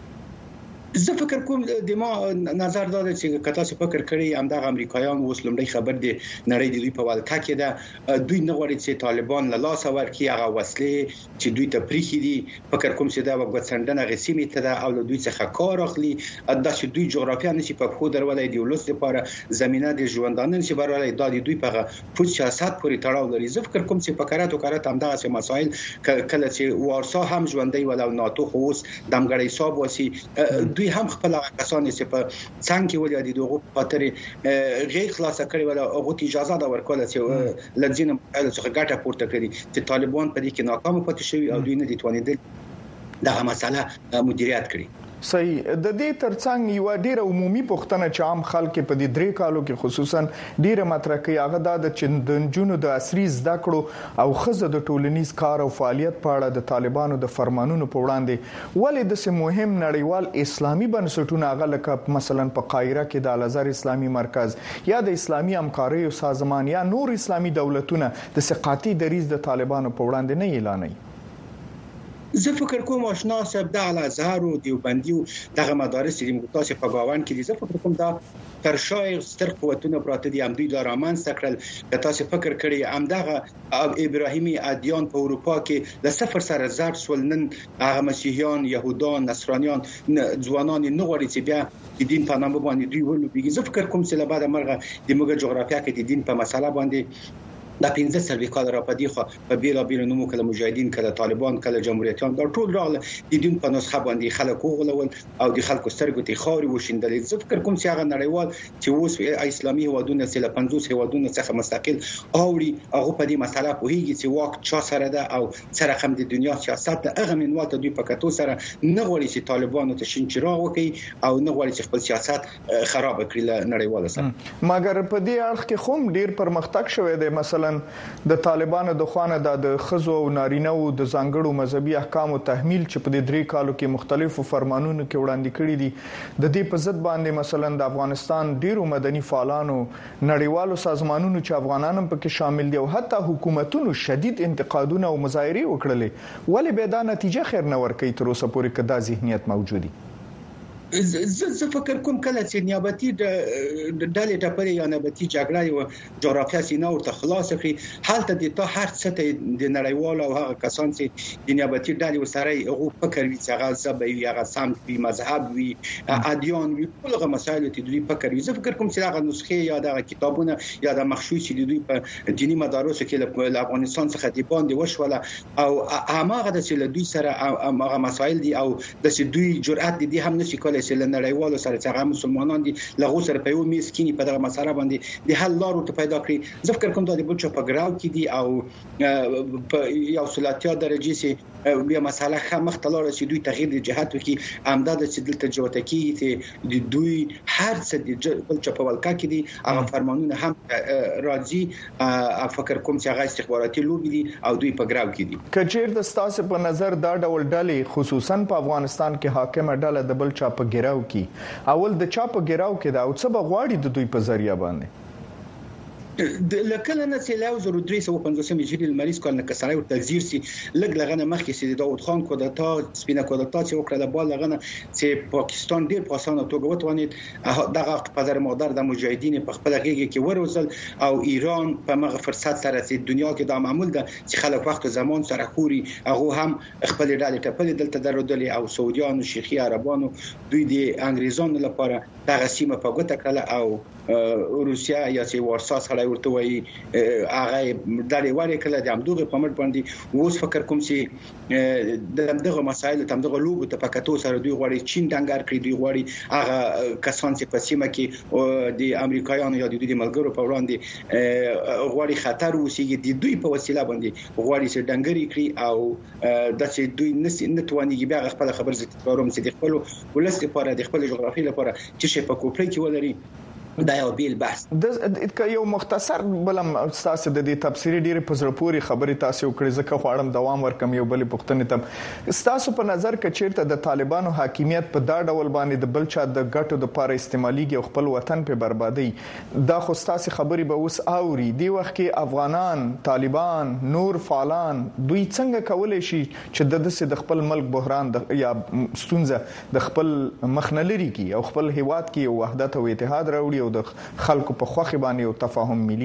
زه فکر کوم د ما نظر دا چې کته څه فکر کړی همدغه امریکایان اوس لمړی خبر دي نړۍ د دوی په والکه کې ده، دوی نه غواړي چې طالبان له لاس ورکړي هغه وسلې چې دوی ته پریخي دي. فکر کوم چې دا وګڅندنه غسیمه ته ده او له دوی څخه کار اخلي د چې دوی جغرافیا نشي په خو درولای دی ولس لپاره زمينه د ژوندانه نشي برولای د دوی په فوت سیاست پورې تړاو لري. زه فکر کوم چې په کاراتو کارات همدغه څه مسایل کله چې وارسا هم ژوندۍ ولا ناتو خو اوس دمګړی حساب وسی دوی هم خپل کسان چې په څنګه کې ولې د دوغو خاطر غیر خلاص کړي ولا هغه اجازه دا ورکول چې لږینه څخه ګټه پورته کړي چې طالبان په دې کې ناکام پاتې شوی او دوی نه دي توانیدل دا مسله مدیریت کړي. صحیح. د دې ترڅنګ یو ډیره عمومي پوښتنه چې عام خلک په دې درې کالو کې خصوصا ډیره مطرح کوي هغه د چندنجونو د عصري زده کړو او خزه د ټولنیز کار او فعالیت په اړه د طالبانو د فرمانونو په وړاندې ولې د سم مهم نړیوال اسلامي بنسټونو هغه لکه مثلا په قاهره کې د الازهر اسلامي مرکز یا د اسلامي همکارۍ سازمان یا نور اسلامي دولتونه د سقاطي دریز د طالبانو په وړاندې نه اعلانوي؟ زه فکر کوم آشنا صاحب د الازهر او دیوبندي دغه مدارس چې متاسف په گاوان کې دي، زه فکر کوم دا تر شای ستر قوتونه پراته دي هم دوی د رامن سکرل د تاسو فکر کړی هم دغه ابراهیمي ادیان په اروپا کې د صفر سره زړ سول نن هغه مسیحیان يهودان نصرانيان ځوانان نه غواړي چې بیا د دین په نامه باندې دوی ولوبېږي. زه فکر کوم چې له بعد مرغه د موږ جغرافیا کې د دین په مسله باندې د پنځه سلوي کال را پدې خو په بیلا بیل نومو کله مجاهدین کله طالبان کله جمهوریتیان دا ټول راغله د دین په نسخه باندې خلک وغولول او د خلکو سترګو ته خاري وشیندلې. زه فکر کوم چې هغه نړیوال چې اوس اسلامي هوادونه سره پنځوس هوادونه څخه مستقل اوړي هغه په دې مسله پوهیږي چې واک چا سره ده او سره هم د دنیا سیاست هغه منوال ته دوی په کتو سره نه غواړي چې طالبانو ته شینچرا وکړي او نه غواړي چې خپل سیاست خراب کړي له نړیوال سره. مګر په دې اړه کې هم ډیر پرمختګ شوی دی. مثلا د طالبانو د خوانه د خزو او نارینه او د ځانګړو مذهبي احکامو تحمیل چې په دې درې کالو کې مختلفو فرمانونو کې وړاندې کړي دي د دې په ضد باندې مثلا د افغانستان ډیرو مدني فعالانو نړیوالو سازمانونو چې افغانان هم پکې شامل دي او حتی حکومتونو شدید انتقادونه او مظاهرې وکړلې ولې به دا نتیجه خیر نه ورکړي تر اوسه پورې کدا ذهنیت موجودي؟ زه فکر کوم کله چې نیابتي د ډلې ټپرې یا نیابتي جګړه یو جغرافیا سینا ورته خلاص کړي هلته د ته هر څه ته د نړیوال او هغه کسان چې د نیابتي ډلې وسره هغه فکر وی چې هغه زبې وی هغه سمت وی مذهب وی ادیان وی ټولغه مسایل چې دوی فکر وی. زه فکر کوم چې هغه نسخه یا د کتابونه یا د مخشوش چې دوی په دینی مدارسو کې له افغانستان څخه دی باندې وشوله او هغه د چې دوی سره هغه مسایل دي او د دوی جرأت دي هم نشي کولای چې نړیوالو سره چې هغه مسلمانان دي لغو سره په یو میز کې په دغه مسله باندې د حل لارو ته پیدا کړی. زه فکر کوم دا د بل چا په ګراو کې دي او په یو سلطیا درجه سي بیا مسله خه مختلاره چې دوی تغییر د جهات وکي امداد چې دلته جوته کې د دوی هر څه د بل چا په ولکه کې دي هغه فرمانونه هم راځي. فکر کوم چې هغه استخباراتي لوبي دي او دوی په ګراو کې دي. کچیر د ستاسو په نظر دا ډول ډلې خصوصا په افغانستان کې حاکمه ډله د بل چا په ګراو کې اول د چا په ګراو کې دا او څه بغواړي د دوی په ذریعہ باندې؟ د لکه نه سیلاو زرو درې سوه پنځوس هجری المریض کال نه کسره او تغذیر سي لګ لغنه مخکې سي داوود خان کودتا سپینه کودتا چې وکړه د بال لغنه چې پاکستان ډیر په اسانه توګه وتوانید دغه پدر مادر د مجاهدین په خپل غیږ کې وروزل او ایران په مغه فرصت سره چې دنیا کې دا معمول ده چې خلک وخت زمان سره خوري هغه هم خپل ډالې ټپلې دلته درودلې او سعودیان او شیخي عربانو دوی د انګریزانو لپاره دغه سیمه په ګوته کړه او روسیا یا چې وارسا سره ورته وایي هغه درې وړي کله د امدوغه په مټ باندې اوس فکر کوم چې د دغه مسایل تم دغه لوب ته پکاتو سره دوی غواړي چین دنګار کړی دوی غواړي هغه کسان چې په سیمه کې د امریکایانو یا د دوی ملګرو په وړاندې غواړي خطر وسیږي د دوی په وسیله باندې غواړي چې دنګري کړی او د چې دوی نس نتوانيږي بیا خپل خبر زیات کوم چې د خپل ولست لپاره د خپل جغرافي لپاره چې شي په کوپړی کې ولري دا یو بیل بحث د یو مختصر بلم تاسو د دې تفسیری ډیره پزړپوري خبرې تاسو وکړې ځکه خواړم دوام ورکم یو بل پښتنې تم تاسو په نظر کې چیرته د طالبانو حاکمیت په دا ډول باندې د بل چا د ګټو د پاره استعماليږي او خپل وطن په بربادي دا خو تاسو خبرې به اوس اوري دی وخت کې افغانان طالبان نور فعالان دوی څنګه کولای شي چې د خپل ملک بحران یا ستونزه د خپل مخنلري کی او خپل هیواد کې وحدت او اتحاد راوړي د خلکو په خوخي باندې او تفاهم ملي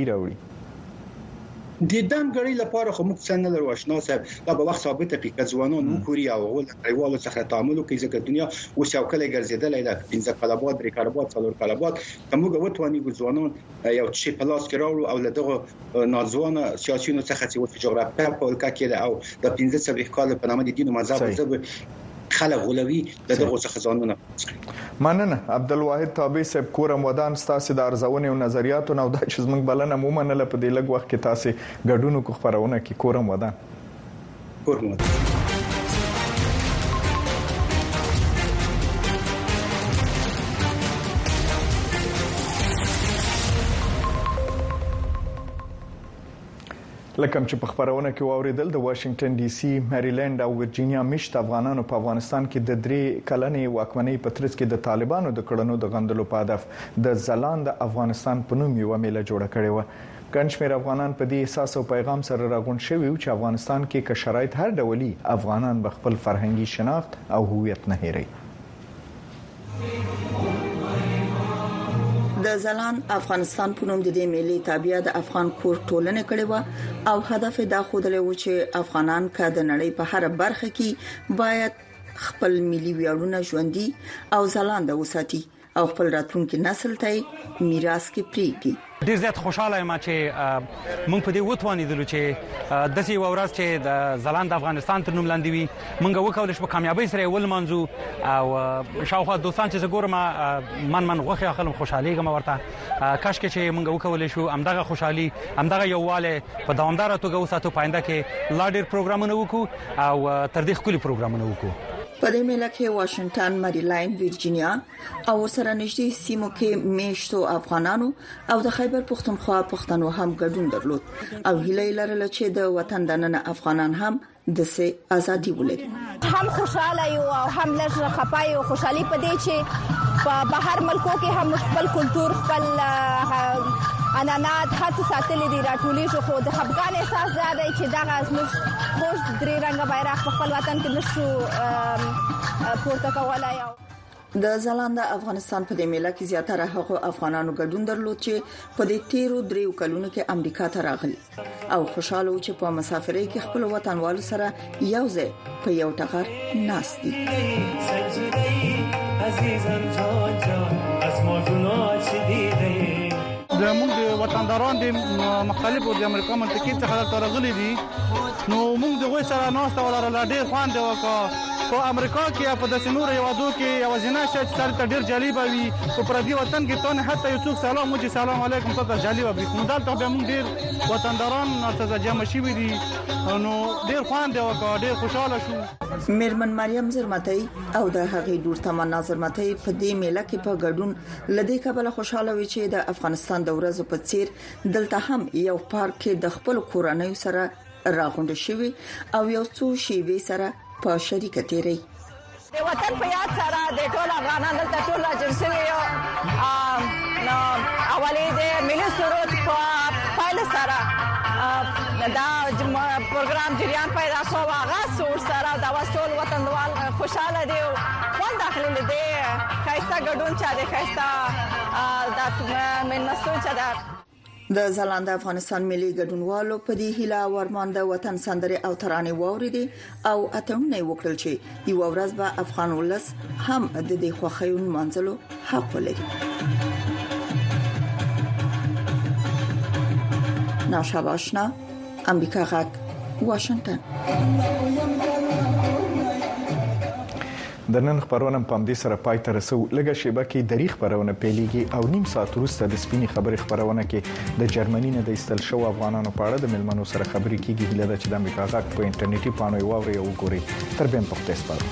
راوړي د دمګړی لپاره خو موږ څنګه لرو آشنا صاحب دا به وخت ثابته پی ځوانان وکوري او ول ایوالو څخه تعامل کوي ځکه دنیا او شاوکله ګرځیدلې ده پنځه کلابات درې کلابات څلور کلابات کومه وټوانی ځوانان یو شی په لاس کې راوړو او لدغه نازوانه سیاسيونو څخه چې و جغرافیا په ولکه کې او د پنځه سوه کال په نامه د دین او مذهب زب خلک غولوي دغه څه خزانونه مننه عبدالواحد تابع صاحب کورم ودان ستاسو د ارزونه او نظریاتو نو د چې زمنګ بلنه مومنه په دې لګ وخت کې تاسو ګډونو کو خبرونه کې کورم ودان کورم ودان لکه چې په خبرونه کې واوریدل د واشنگټن ډي سي میریلند او ورجینیا مشت افغانانو په افغانستان کې د درې کلنې واکمنۍ په ترڅ کې د طالبانو د کړنو د غندلو په هدف د ځلاند افغانستان په نوم یو میله جوړه کړې و ګنشمیر افغانان په دې احساس او پیغام سره راغون شوي چې افغانستان کې که شرایط هر ډولي افغانان به خپل فرهنګي شناخت او هویت نه هېري د ځلان افغانستان په نوم د دې ملي تابعیه د افغان کور ټولنه کړي و او هدف دا خوده و چې افغانان کا د نړۍ په هر برخه کې باید خپل ملي ویاړونه ژوندۍ او ځلانده وساتي او خپل راتلونکي نسل ته میراث کې پریږدي. ډیر زیات خوشاله یم چې موږ په دې وتوانیدلو چې د سی ورځ چې د ځلاند افغانستان تر نوم لاندې وي موږ وکولای شو په کامیابی سره ول منځو او شاوخوا دوستان چې زګورم من من غوخه خلم خوشاليږم ورته کاش کې چې موږ وکولای شو همدغه خوشحالي همدغه یوواله په دوامدار توګه وساتو پاینده کې لا ډیر پروګرامونه وکړو او تر دې خولي پروګرامونه وکړو. په دې ملک کې واشنگټن، میریلند، ورجینیا او سره نږدې سیمو کې میشتو افغانانو او د خیبر پښتونخوا پښتنو هم ګډون درلود او هیله لرله چې د وطن دننه افغانان هم د سه ازادي ولري. هم خوشاله یو او هم لږ خپای او خوشحالي پدې چې په بهر ملکو کې هم خپل کلچر خپل انانات هڅه ساتلې دي راټولې شو خو د خپګان احساس زیاده چې دا غوښ خوش درې رنګ بیرغ په خپل وطن کې نشو پورته کولای. د ځلاند افغانستان په دې میله کې زیاتره هغو افغانانو ګډون درلود چې په دې تیرو دریو کلونو کې امریکا ته راغلي او خوشاله و چې په مسافرۍ کې خپل وطنوالو سره یو ځای په یو ټغر ناست دي. د موږ وطنداران د مختلفو د امریکا منطقې څخه راغلي دي نو موږ د غوښ سره ناست ولرله ډېر خوند وکړ. په امریکا کې په داسې نور یوادو کې یو ځینې شې چې سره ډېر جالب وي په پردي وطن کې ته نه حتی یو څوک سلام وجه سلام علیکم ته جالب وي نو دلته به موږ ډېر وطنداران ناڅه جمع شي دي نو ډېر خوند وکړ ډېر خوشاله شو. میرمن مریم زرمتای او د هغې ډور تمنا زرمتای په دې میله کې په ګډون لدې کبل خوشاله وي چې د افغانستان د ورځو په څیر دلته هم یو پارک کې د خپل کورنۍ سره راغونډ شوی او یو څو شیوي سره په شریکه تیری. د وطن په یاد سره د ټول افغانان دلته ټول راجر شوی یو نو اولې د ملي سرود په پایله سره دا پروګرام جریان پیدا شو هغه سور سره دا وسول وطنوال خوشاله دی خوند اخلي دي خاصه ګډون چا دي خاصه دا من مسو چا دا د زلاند افغانستان ملي ګډونوالو په دې هیله ورمان د وطن سندره او ترانه ووري او اتمنه وکړل چې یو ورځ به افغان ولس هم د دې خوخیون منځلو حق ولري. ناشاب آشنا امریکا غاک واشنگټن. د نن خبرونه په دې سره پای ته رسو. لږه شیبه کې د ریخ خبرونه پیلېږي او نیم ساعت وروسته د سپینې خبرې خبرونه کې د جرمني نه د ایستل شو افغانانو په اړه د ملمنو سره خبرې کیږي. هیله ده چې د امریکا غاک په انټرنیټي پاڼو واوري او وګوري. تر بیا په خپل